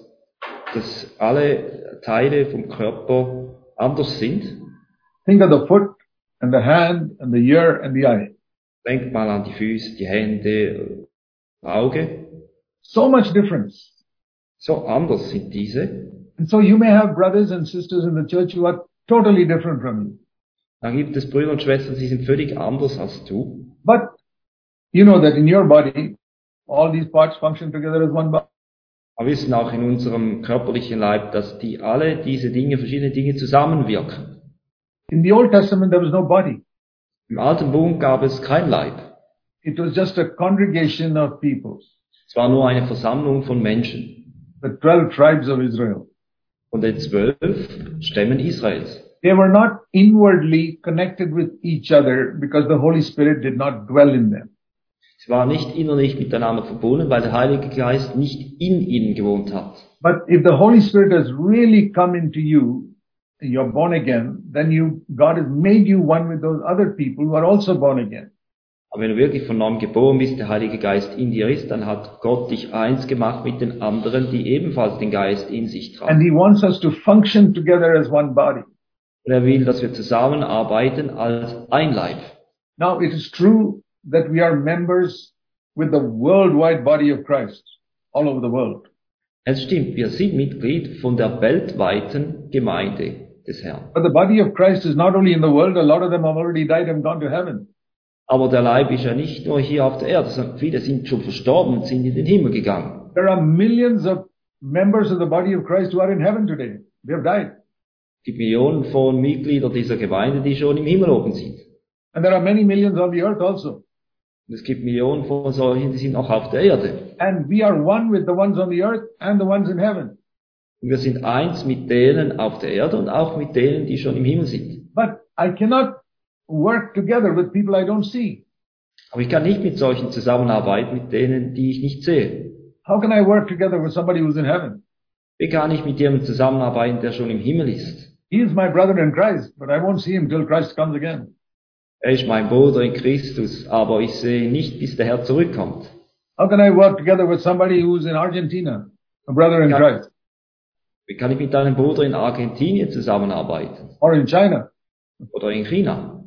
alle Teile vom Körper anders sind. Think of the foot and the hand and the ear and the eye. Denkt mal an die Füße, die Hände, Auge. So much difference. So anders sind diese. And so you may have brothers and sisters in the church who are totally different from you. Dann gibt es Brüder und Schwestern, die sind völlig anders als du. But you know that in your body, all these parts function together as one body. Aber wir wissen auch in unserem körperlichen Leib, dass die alle diese Dinge, verschiedene Dinge zusammenwirken. In the Old Testament, there was no body. Im Alten Bund gab es kein Leib. It was just a congregation of people, Es war nur eine Versammlung von Menschen. the 12 tribes of Israel. Von den 12 Stämmen Israels. They were not inwardly connected with each other because the Holy Spirit did not dwell in them. Sie waren nicht innerlich miteinander verbunden, weil der Heilige Geist nicht in ihnen gewohnt hat. But if the Holy Spirit has really come into you, you're born again, then God has made you one with those other people who are also born again. Aber wenn du wirklich von neuem geboren bist, der Heilige Geist in dir ist, dann hat Gott dich eins gemacht mit den anderen, die ebenfalls den Geist in sich tragen. And He wants us to function together as one body. Und er will, dass wir zusammenarbeiten als ein Leib. Now, it is true that we are members with the worldwide body of Christ, all over the world. Es stimmt, wir sind Mitglied von der weltweiten Gemeinde des Herrn. But the body of Christ is not only in the world, a lot of them have already died and gone to heaven. Aber der Leib ist ja nicht nur hier auf der Erde, sondern viele sind schon verstorben und sind in den Himmel gegangen. There are millions of members of the body of Christ who are in heaven today. They have died. Es gibt Millionen von Mitgliedern dieser Gemeinde, die schon im Himmel oben sind. And there are many millions on the earth also. Und es gibt Millionen von solchen, die sind auch auf der Erde. And we are one with the ones on the earth and the ones in heaven. Und wir sind eins mit denen auf der Erde und auch mit denen, die schon im Himmel sind. But I cannot work together with people I don't see. Aber ich kann nicht mit solchen zusammenarbeiten, mit denen, die ich nicht sehe. How can I work together with somebody who's in heaven? Wie kann ich mit jemandem zusammenarbeiten, der schon im Himmel ist? He is my brother in Christ, but I won't see him till Christ comes again. Er ist mein Bruder in Christus, aber ich sehe ihn nicht, bis der Herr zurückkommt. How can I work together with somebody who's in Argentina, a brother in Christ, Wie kann ich mit einem Bruder in Argentinien zusammenarbeiten? or in China? Oder in China?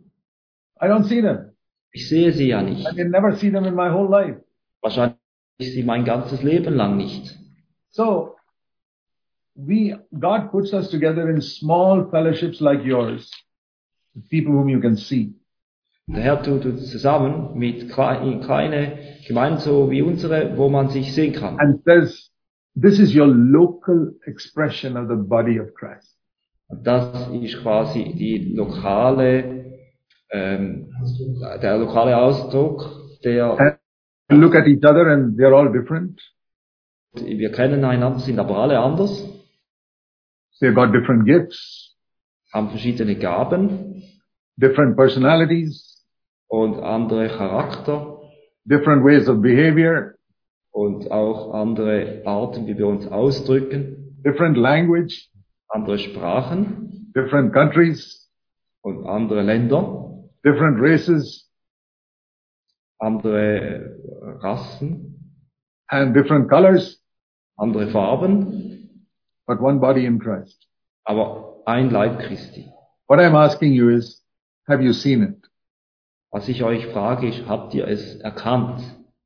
I don't see them. Ich sehe sie ja nicht. I can never see them in my whole life. Wahrscheinlich sie mein ganzes Leben lang nicht. So, God puts us together in small fellowships like yours, with people whom you can see. Der Herr tut uns zusammen in kleine Gemeinden so wie unsere, wo man sich sehen kann. And says, this is your local expression of the body of Christ. Und das ist quasi der lokale Ausdruck, der, And look at each other and they're all different. wir kennen einander, sind aber alle anders, They've got different gifts, haben verschiedene Gaben different personalities, und andere Charakter different ways of behavior, und auch andere Arten, wie wir uns ausdrücken, different language, andere Sprachen different countries, und andere Länder, different races, andere Rassen, and different colors, andere Farben, but one body in Christ. aber ein Leib Christi. What I'm asking you is, have you seen it? Was ich euch frage, ist, habt ihr es erkannt?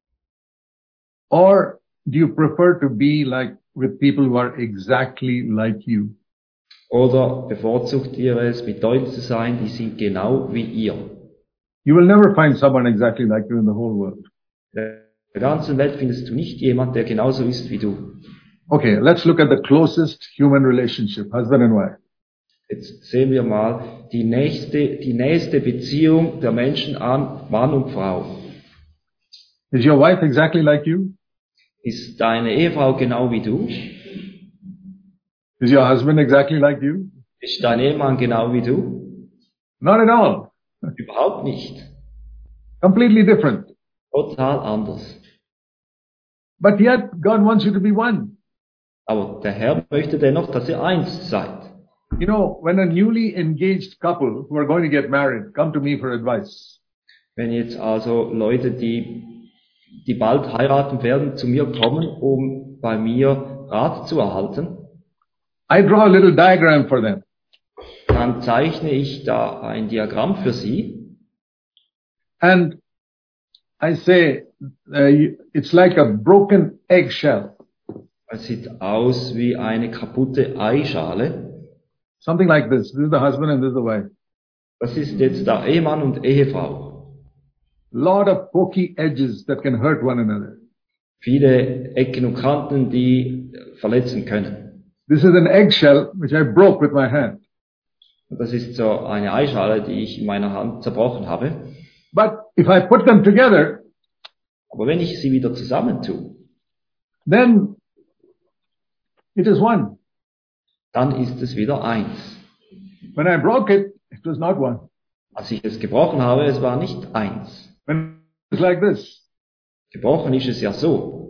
Or do you prefer to be like with people who are exactly like you? Oder bevorzugt ihr es, mit Leuten zu sein, die sind genau wie ihr? You will never find someone exactly like you in the whole world. In der ganzen Welt findest du nicht jemand, der genauso ist wie du. Okay, let's look at the closest human relationship, husband and wife. Jetzt sehen wir mal die nächste Beziehung der Menschen an Mann und Frau. Is your wife exactly like you? Ist deine Ehefrau genau wie du? Is your husband exactly like you? Ist dein Ehemann genau wie du? Not at all. Überhaupt nicht. Completely different. Total anders. But yet, God wants you to be one. Aber der Herr möchte dennoch, dass ihr eins seid. You know, when a newly engaged couple who are going to get married come to me for advice, Wenn jetzt also Leute, die bald heiraten werden, zu mir kommen, um bei mir Rat zu erhalten, I draw a little diagram for them. dann zeichne ich da ein Diagramm für sie. And I say, it's like a broken eggshell. Es sieht aus wie eine kaputte Eischale. Something like this. This is the husband and this is the wife. Das ist jetzt der Ehemann und Ehefrau. Lot of pokey edges that can hurt one another. Viele Ecken und Kanten, die verletzen können. This is an eggshell which I broke with my hand. Und das ist so eine Eischale, die ich in meiner Hand zerbrochen habe. But if I put them together, Aber wenn ich sie wieder zusammentue, then it is one. dann ist es wieder eins. When I broke it, it was not one. Als ich es gebrochen habe, es war nicht eins. When it's like this, Gebrochen ist es ja so.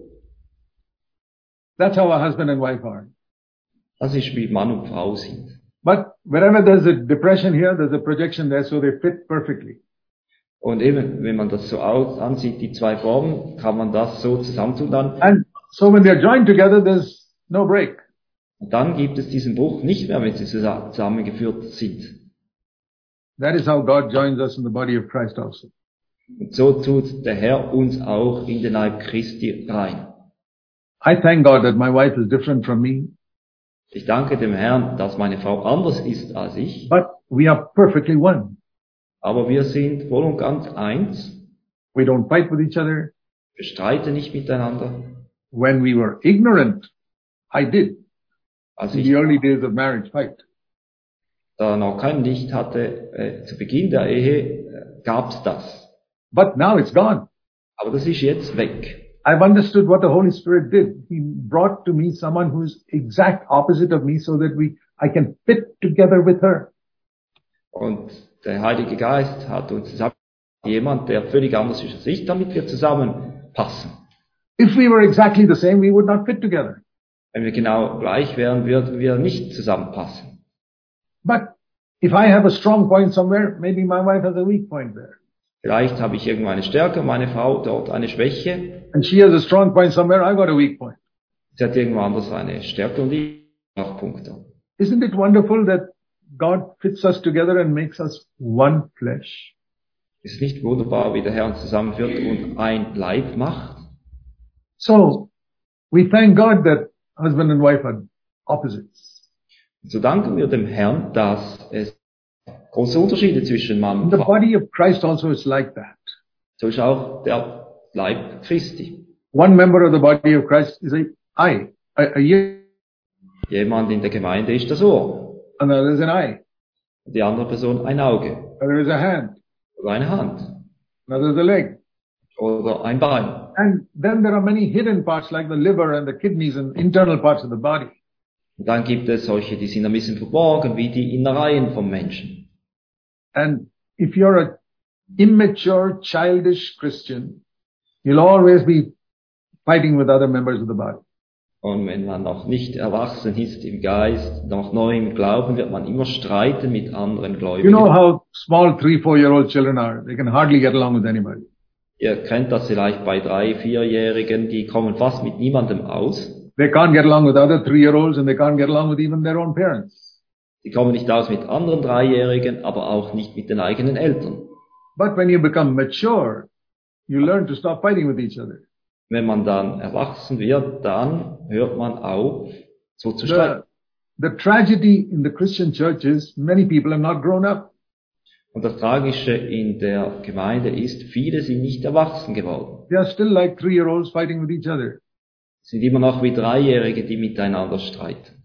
that's how a husband and wife are. Das ist wie Mann und Frau sind. But wherever there's a depression here, there's a projection there, so they fit perfectly. Und eben, wenn man das so ansieht, die zwei Formen, kann man das so zusammentun dann. And so when they're joined together, there's no break. Und dann gibt es diesen Bruch nicht mehr, wenn sie zusammengeführt sind. That is how God joins us in the body of Christ also. Und so tut der Herr uns auch in den Leib Christi rein. I thank God that my wife is different from me, Ich danke dem Herrn, dass meine Frau anders ist als ich, but we are perfectly one. aber wir sind voll und ganz eins. We don't fight with each other. Wir streiten nicht miteinander. When we were ignorant, I did. Als In ich the early days of marriage, fight. da noch kein Licht hatte, zu Beginn der Ehe, gab's das. But now it's gone. Aber das ist jetzt weg. I've understood what the Holy Spirit did. He brought to me someone who's exact opposite of me so that I can fit together with her. Und der Heilige Geist hat uns zusammen jemand, der völlig anders ist als ich, damit wir zusammenpassen. If we were exactly the same, we would not fit together. Wenn wir genau gleich wären, würden wir nicht zusammenpassen. But if I have a strong point somewhere, maybe my wife has a weak point there. Vielleicht habe ich irgendwo eine Stärke, meine Frau dort eine Schwäche. And she has a strong point somewhere, I got a weak point. Sie hat irgendwo anders eine Stärke und ich Schwachpunkte. Isn't it wonderful that God fits us together and makes us one flesh? Ist nicht wunderbar, wie der Herr uns zusammenführt und ein Leib macht? So, we thank God that husband and wife are opposites. Und so danken wir dem Herrn, dass es große Unterschiede zwischen Mann In und the Frau. body of Christ also is like that. So ist auch der Leib Christi. One member of the body of Christ is a eye, a ear, Jemand in der Gemeinde ist das Ohr, another is an eye, die andere Person ein Auge another is a hand, oder eine Hand another is a leg. oder ein Bein. And then there are many hidden parts like the liver and the kidneys and internal parts of the body. Und dann gibt es solche, die sind ein bisschen verborgen, wie die Innereien vom Menschen. And if you're a immature, childish Christian, you'll always be fighting with other members of the body. Und wenn man noch nicht erwachsen ist im Geist, noch neu im Glauben, wird man immer streiten mit anderen You Gläubigen. know how small 3-4-year-old children are. They can hardly get along with anybody. Ihr kennt das vielleicht bei 3-4-Jährigen, die kommen fast mit niemandem aus. They can't get along with other 3-year-olds and they can't get along with even their own parents. Die kommen nicht aus mit anderen 3-Jährigen, aber auch nicht mit den eigenen Eltern. But when you become mature, you learn to stop fighting with each other. Wenn man dann erwachsen wird, dann hört man auf, so zu streiten. The tragedy in the Christian church is many people have not grown up. Und das Tragische in der Gemeinde ist, viele sind nicht erwachsen geworden. They are still like 3-year-olds fighting with each other. Sind immer noch wie 3-Jährige, die miteinander streiten.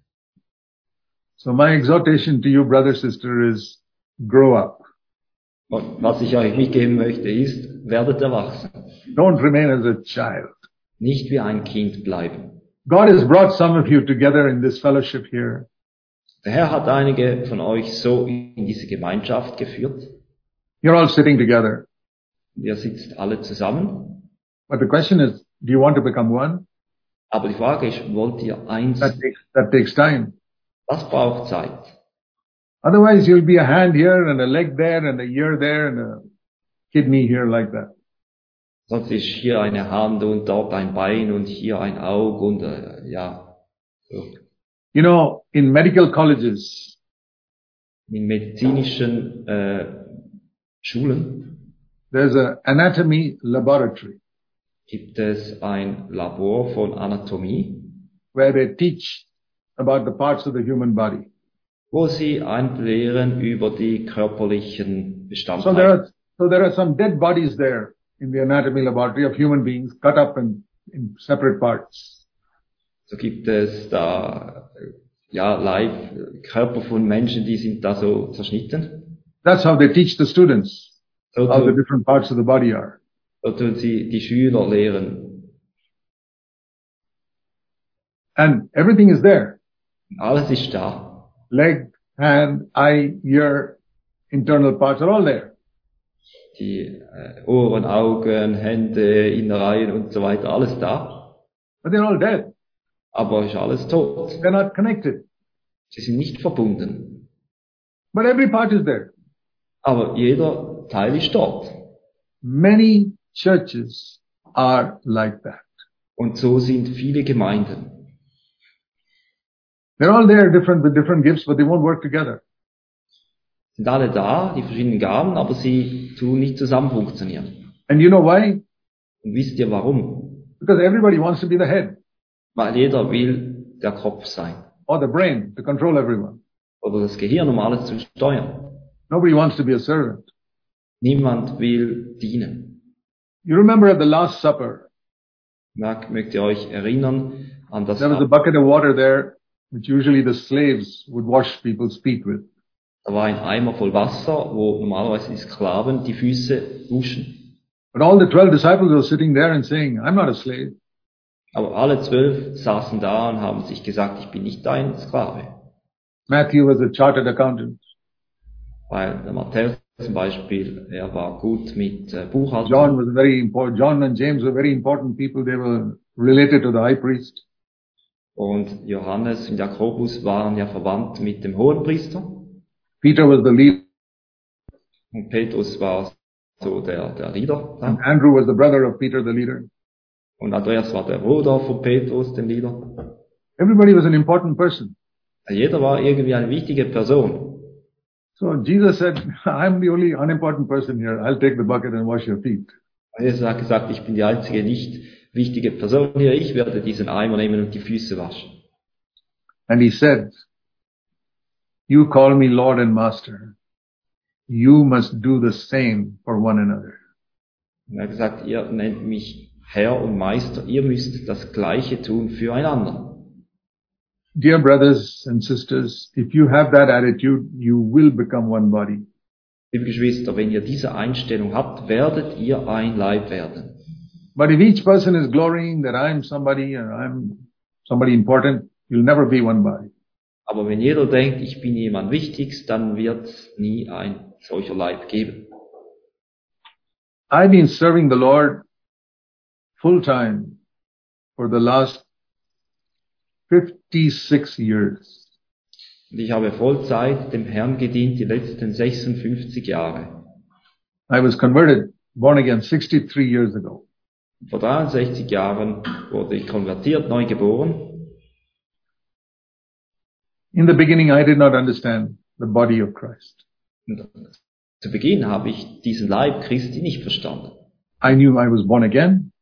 So my exhortation to you, brother, sister, is grow up. Und was ich euch mitgeben möchte ist, werdet erwachsen. Don't remain as a child. Nicht wie ein Kind bleiben. God has brought some of you together in this fellowship here. Der Herr hat einige von euch so in diese Gemeinschaft geführt. You're all sitting together. Ihr sitzt alle zusammen. But the question is, do you want to become one? Aber die Frage ist, wollt ihr eins? That takes time. Das braucht Zeit. Otherwise, you'll be a hand here and a leg there and a ear there and a kidney here like that. Sonst ist hier eine Hand und dort ein Bein und hier ein Auge und ja. So. You know, in medical colleges, In medizinischen Schulen there's an anatomy laboratory gibt es ein Labor von Anatomie, where they teach about the parts of the human body. wo sie einlehren über die körperlichen So Bestandteile. there are some dead bodies there in the anatomy laboratory of human beings cut up in separate parts. So gibt es da Körper von Menschen, die sind da so zerschnitten. That's how they teach the students So how the tun, different parts of the body are. so tun sie die Schüler lehren. And everything is there. Alles ist da. Leg, hand, eye, ear, internal parts are all there. Die Ohren, Augen, Hände, Innereien und so weiter, alles da. But they're all dead. Aber ist alles tot. They're not connected. Sie sind nicht verbunden. But every part is there. Aber jeder Teil ist dort. Many churches are like that. Und so sind viele Gemeinden. They're all there different with different gifts, but they won't work together. Sind alle da, die verschiedenen Gaben, aber sie tun nicht zusammen funktionieren. And you know why? Und wisst ihr warum? Because everybody wants to be the head Weil jeder will der Kopf sein. or the brain to control everyone. Oder das Gehirn, um alles zu steuern. Nobody wants to be a servant. Niemand will dienen. You remember at the Last Supper, Mögt ihr euch erinnern an das there was a bucket of water there, which usually the slaves would wash people's feet with. Da war ein Eimer voll Wasser, wo normalerweise die Sklaven die Füße wuschen. But all the 12 disciples were sitting there and saying, I'm not a slave. Aber alle 12 saßen da und haben sich gesagt, ich bin nicht dein Sklave. Matthew was a chartered accountant. Weil der Matthäus zum Beispiel, er war gut mit Buchhaltung. John was very important. John and James were very important people. They were related to the high priest. Und Johannes und Jakobus waren ja verwandt mit dem Hohenpriester. Peter was the leader. Und Petrus war so der Leader. And Andrew was the brother of Peter, the leader. Und Andreas war der Bruder von Petrus, den Leader. Everybody was an important person. Jeder war irgendwie eine wichtige Person. So Jesus said, I'm the only unimportant person here. I'll take the bucket and wash your feet. Jesus hat gesagt, ich bin die einzige nicht wichtige Person hier. Ich werde diesen Eimer nehmen und die Füße waschen. And he said, you call me Lord and Master. You must do the same for one another. Und er hat gesagt, ihr nennt mich Herr und Meister, ihr müsst das Gleiche tun füreinander. Dear brothers and sisters, if you have that attitude, you will become one body. Liebe Geschwister, wenn ihr diese Einstellung habt, werdet ihr ein Leib werden. But if each person is glorying that I'm somebody or I'm somebody important, you'll never be one body. Aber wenn jeder denkt, ich bin jemand wichtig, dann wird es nie ein solcher Leib geben. I've been serving the Lord full time for the last 56 years. Und ich habe Vollzeit dem Herrn gedient die letzten 56 Jahre. I was converted, born again, 63 years ago. Vor 63 Jahren wurde ich konvertiert, neu geboren. In the beginning, I did not understand the body of Christ. Und zu Beginn habe ich diesen Leib Christi nicht verstanden. I knew I was born again.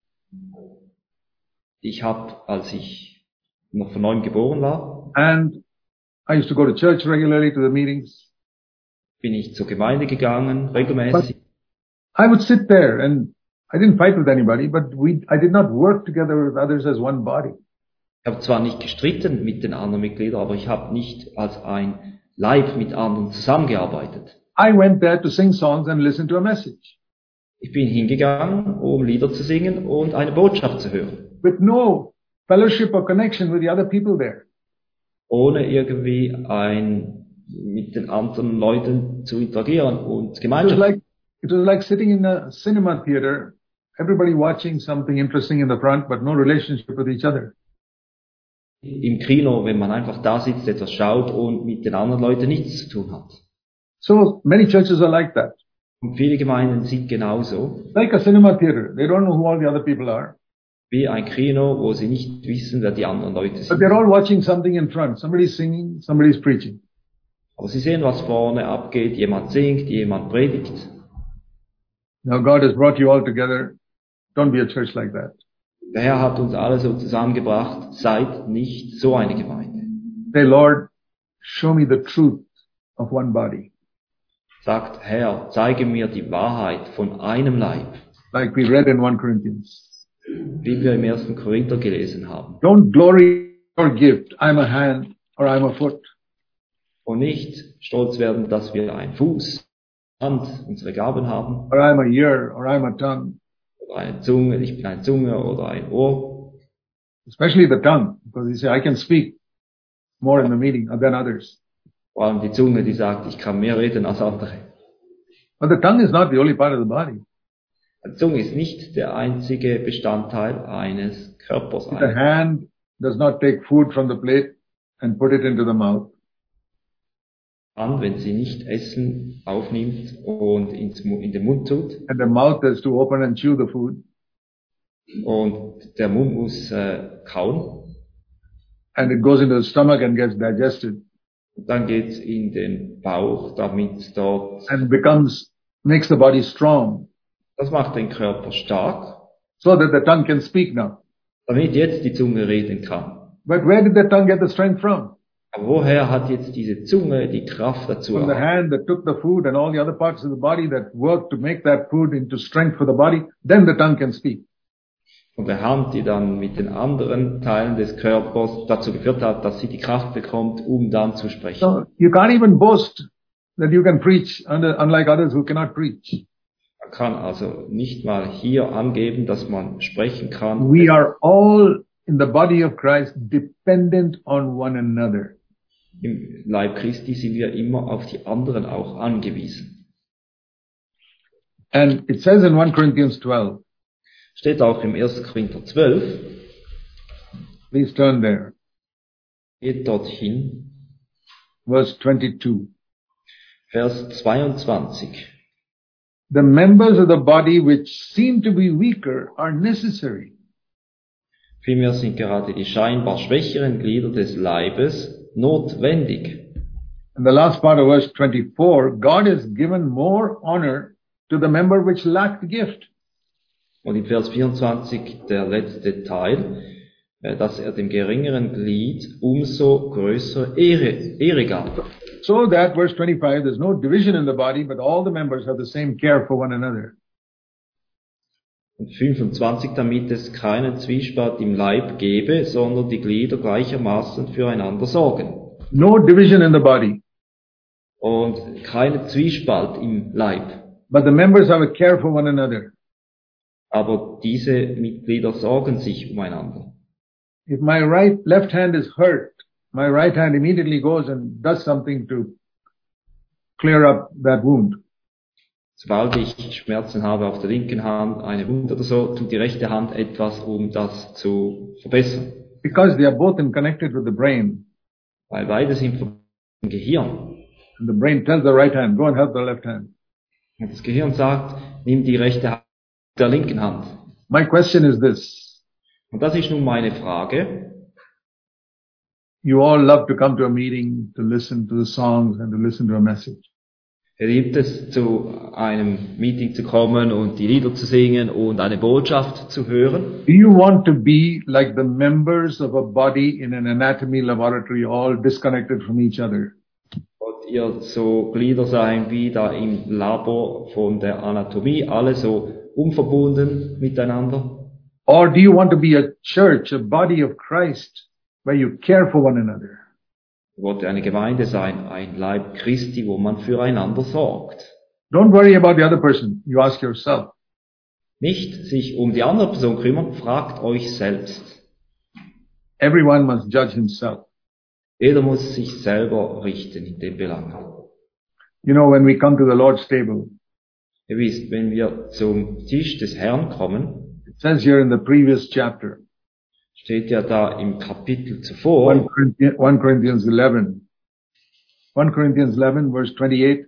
Ich habe, als ich noch von neuem geboren war, And I used to go to church regularly, to the meetings. bin ich zur Gemeinde gegangen, regelmäßig. I would sit there and I didn't fight with anybody, but I did not work together with others as one body. Ich habe zwar nicht gestritten mit den anderen Mitgliedern, aber ich habe nicht als ein Leib mit anderen zusammengearbeitet. I went there to sing songs and listen to a message. Ich bin hingegangen, um Lieder zu singen und eine Botschaft zu hören. With no fellowship or connection with the other people there. Ohne irgendwie mit den anderen Leuten zu interagieren und Gemeinschaft. It was like sitting in a cinema theater, everybody watching something interesting in the front, but no relationship with each other. Im Kino, wenn man einfach da sitzt, etwas schaut und mit den anderen Leuten nichts zu tun hat. So many churches are like that. Und viele Gemeinden sind genauso. Like a cinema theater. They don't know who all the other people are. Wie ein Kino, wo sie nicht wissen, wer die anderen Leute But sind. they're all watching something in front. Somebody's singing, somebody's preaching. Aber sie sehen, was vorne abgeht. Jemand singt, jemand predigt. Now God has brought you all together. Don't be a church like that. Der Herr hat uns alle so zusammengebracht. Seid nicht so eine Gemeinde. Say, Lord, show me the truth of one body. Sagt, Herr, zeige mir die Wahrheit von einem Leib. Like we read in 1 Corinthians. Wie wir im 1. Korinther gelesen haben. Don't glory or gift. I'm a hand or I'm a foot. Und nicht stolz werden, dass wir einen Fuß, Hand, unsere Gaben haben. Or I'm a ear or I'm a tongue. Oder eine Zunge, ich bin eine Zunge oder ein Ohr. Especially the tongue. Because you say, I can speak more in the meeting than others. Vor allem die Zunge, die sagt, ich kann mehr reden als andere. But the tongue is not the only part of the body. Die Zunge ist nicht der einzige Bestandteil eines Körpers. The hand does not take food from the plate and put it into the mouth. Wenn sie nicht Essen aufnimmt und in den Mund tut. And the mouth has to open and chew the food. Und der Mund muss kauen. And it goes into the stomach and gets digested. Und dann geht's in den Bauch, damit dort. And makes the body strong. Das macht den Körper stark. So that the tongue can speak now. Damit jetzt die Zunge reden kann. But where did the tongue get the strength from? Aber woher hat jetzt diese Zunge die Kraft dazu? From the hand that took the food and all the other parts of the body that worked to make that food into strength for the body, then the tongue can speak. Von der Hand, die dann mit den anderen Teilen des Körpers dazu geführt hat, dass sie die Kraft bekommt, um dann zu sprechen. So you can't even boast that you can preach, unlike others who cannot preach. Man kann also nicht mal hier angeben, dass man sprechen kann. We are all in the body of Christ dependent on one another. Im Leib Christi sind wir immer auf die anderen auch angewiesen. And it says in 1 Corinthians 12. Steht auch im 1. Korinther 12. Please turn there. Geht dorthin. Verse 22. Vers 22. The members of the body which seem to be weaker are necessary. Vielmehr sind gerade die scheinbar schwächeren Glieder des Leibes notwendig. In the last part of verse 24, God has given more honor to the member which lacked gift. Und in Vers 24, der letzte Teil, dass er dem geringeren Glied umso größere Ehre gab. So that, verse 25, there's no division in the body, but all the members have the same care for one another. Und 25, damit es keinen Zwiespalt im Leib gebe, sondern die Glieder gleichermaßen füreinander sorgen. No division in the body, Und keinen Zwiespalt im Leib. but the members have a care for one another. Aber diese Mitglieder sorgen sich umeinander. If my left hand is hurt, my right hand immediately goes and does something to clear up that wound. Sobald ich Schmerzen habe auf der linken Hand, eine Wunde oder so, tut die rechte Hand etwas, um das zu verbessern. Because they are both connected with the brain. Weil beide sind vom Gehirn. And the brain tells the right hand, go and help the left hand. Und das Gehirn sagt, nimm die rechte Hand der linken Hand. My question is this. Und das ist nun meine Frage. You all love to come to a meeting, to listen to the songs and to listen to a message. Er liebt es, zu einem Meeting zu kommen und die Lieder zu singen und eine Botschaft zu hören. Do you want to be like the members of a body in an anatomy laboratory, all disconnected from each other? Wollt ihr so Glieder sein wie da im Labor von der Anatomie, alle so unverbunden miteinander? Or do you want to be a church, a body of Christ, where you care for one another? Wollt ihr eine Gemeinde sein, ein Leib Christi, wo man füreinander sorgt? Don't worry about the other person. You ask yourself. Nicht sich um die andere Person kümmern, fragt euch selbst. Everyone must judge himself. Jeder muss sich selber richten in dem Belang. You know, when we come to the Lord's table, Ihr wisst, wenn wir zum Tisch des Herrn kommen, it says here in the previous chapter, steht ja da im Kapitel zuvor, 1 Corinthians 11. 1 Corinthians 11 verse 28.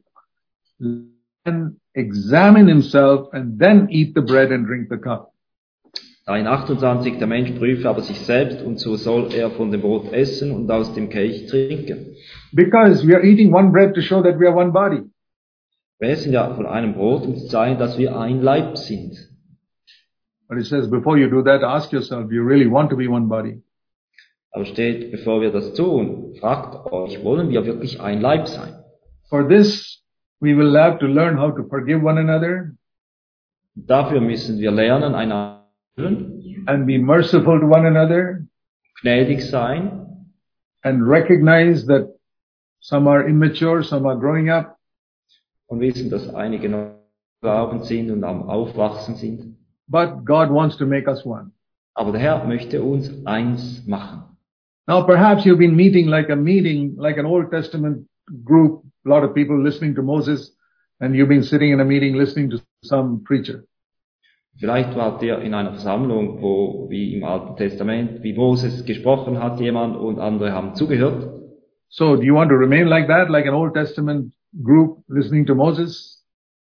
And examine himself and then eat the bread and drink the cup. da in 28, der Mensch prüfe aber sich selbst und so soll er von dem Brot essen und aus dem Kelch trinken. Because we are eating one bread to show that we are one body. Wir essen ja von einem Brot, um zu zeigen, dass wir ein Leib sind. But it says before you do that, ask yourself, do you really want to be one body? Aber steht, bevor wir das tun, fragt euch, wollen wir wirklich ein Leib sein? For this, we will have to learn how to forgive one another Dafür müssen wir lernen, einander zu lieben, and be merciful to one another gnädig sein and recognize that some are immature, some are growing up. und wissen, dass einige noch Glauben sind und am Aufwachsen sind. But God wants to make us one. Aber der Herr möchte uns eins machen. Now perhaps you've been meeting like an Old Testament group, a lot of people listening to Moses, and you've been sitting in a meeting listening to some preacher. Vielleicht wart ihr in einer Versammlung, wo, wie im Alten Testament, wie Moses gesprochen hat jemand und andere haben zugehört. So do you want to remain like that, like an Old Testament group listening to Moses?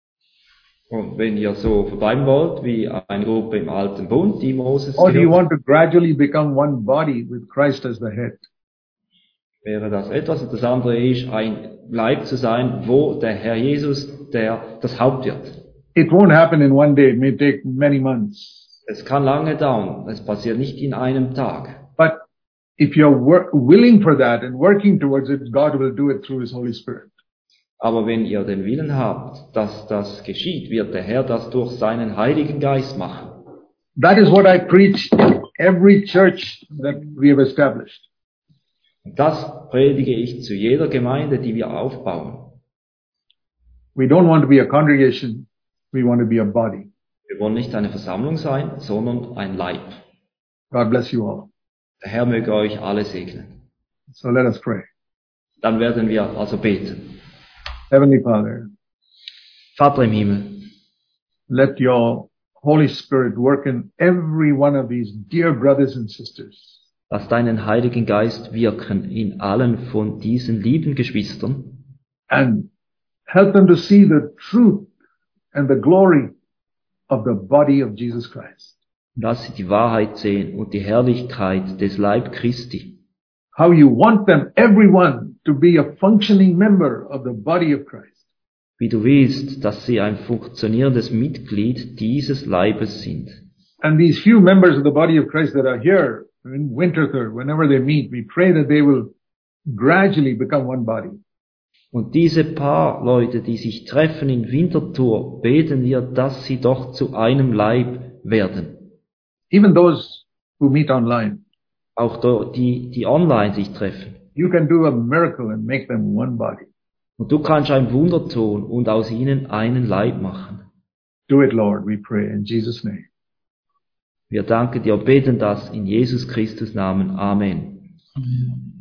Und wenn ihr so verbleiben wollt, wie eine Gruppe im Alten Bund, die Moses Or do you gehört, want to gradually become one body with Christ as the head? wäre das etwas. Und das andere ist, ein Leib zu sein, wo der Herr Jesus das Haupt wird. It won't happen in one day. It may take many months. Es kann lange dauern. Es passiert nicht in einem Tag. But if you're willing for that and working towards it, God will do it through His Holy Spirit. Aber wenn ihr den Willen habt, dass das geschieht, wird der Herr das durch seinen Heiligen Geist machen. That is what I preach in every church that we have established. Und das predige ich zu jeder Gemeinde, die wir aufbauen. We don't want to be a congregation. We want to be a body. Wir wollen nicht eine Versammlung sein, sondern ein Leib. God bless you all. Der Herr möge euch alle segnen. So let us pray. Dann werden wir also beten. Heavenly Father, Vater im Himmel, let your Holy Spirit work in every one of these dear brothers and sisters. lass deinen Heiligen Geist wirken in allen von diesen lieben Geschwistern And help them to see the truth and the glory of the body of Jesus Christ. Lass sie die Wahrheit sehen und die Herrlichkeit des Leib Christi. How you want them, everyone, to be a functioning member of the body of Christ. Wie du willst, dass sie ein funktionierendes Mitglied dieses Leibes sind. And these few members of the body of Christ that are here, in Winterthur, whenever they meet, we pray that they will gradually become one body. Und diese paar Leute, die sich treffen in Winterthur, beten wir, dass sie doch zu einem Leib werden. Even those who meet online. Auch die online sich treffen. You can do a miracle and make them one body. Und du kannst ein Wunder tun und aus ihnen einen Leib machen. Do it, Lord, we pray in Jesus' name. Wir danken dir und beten das in Jesus Christus Namen. Amen. Amen.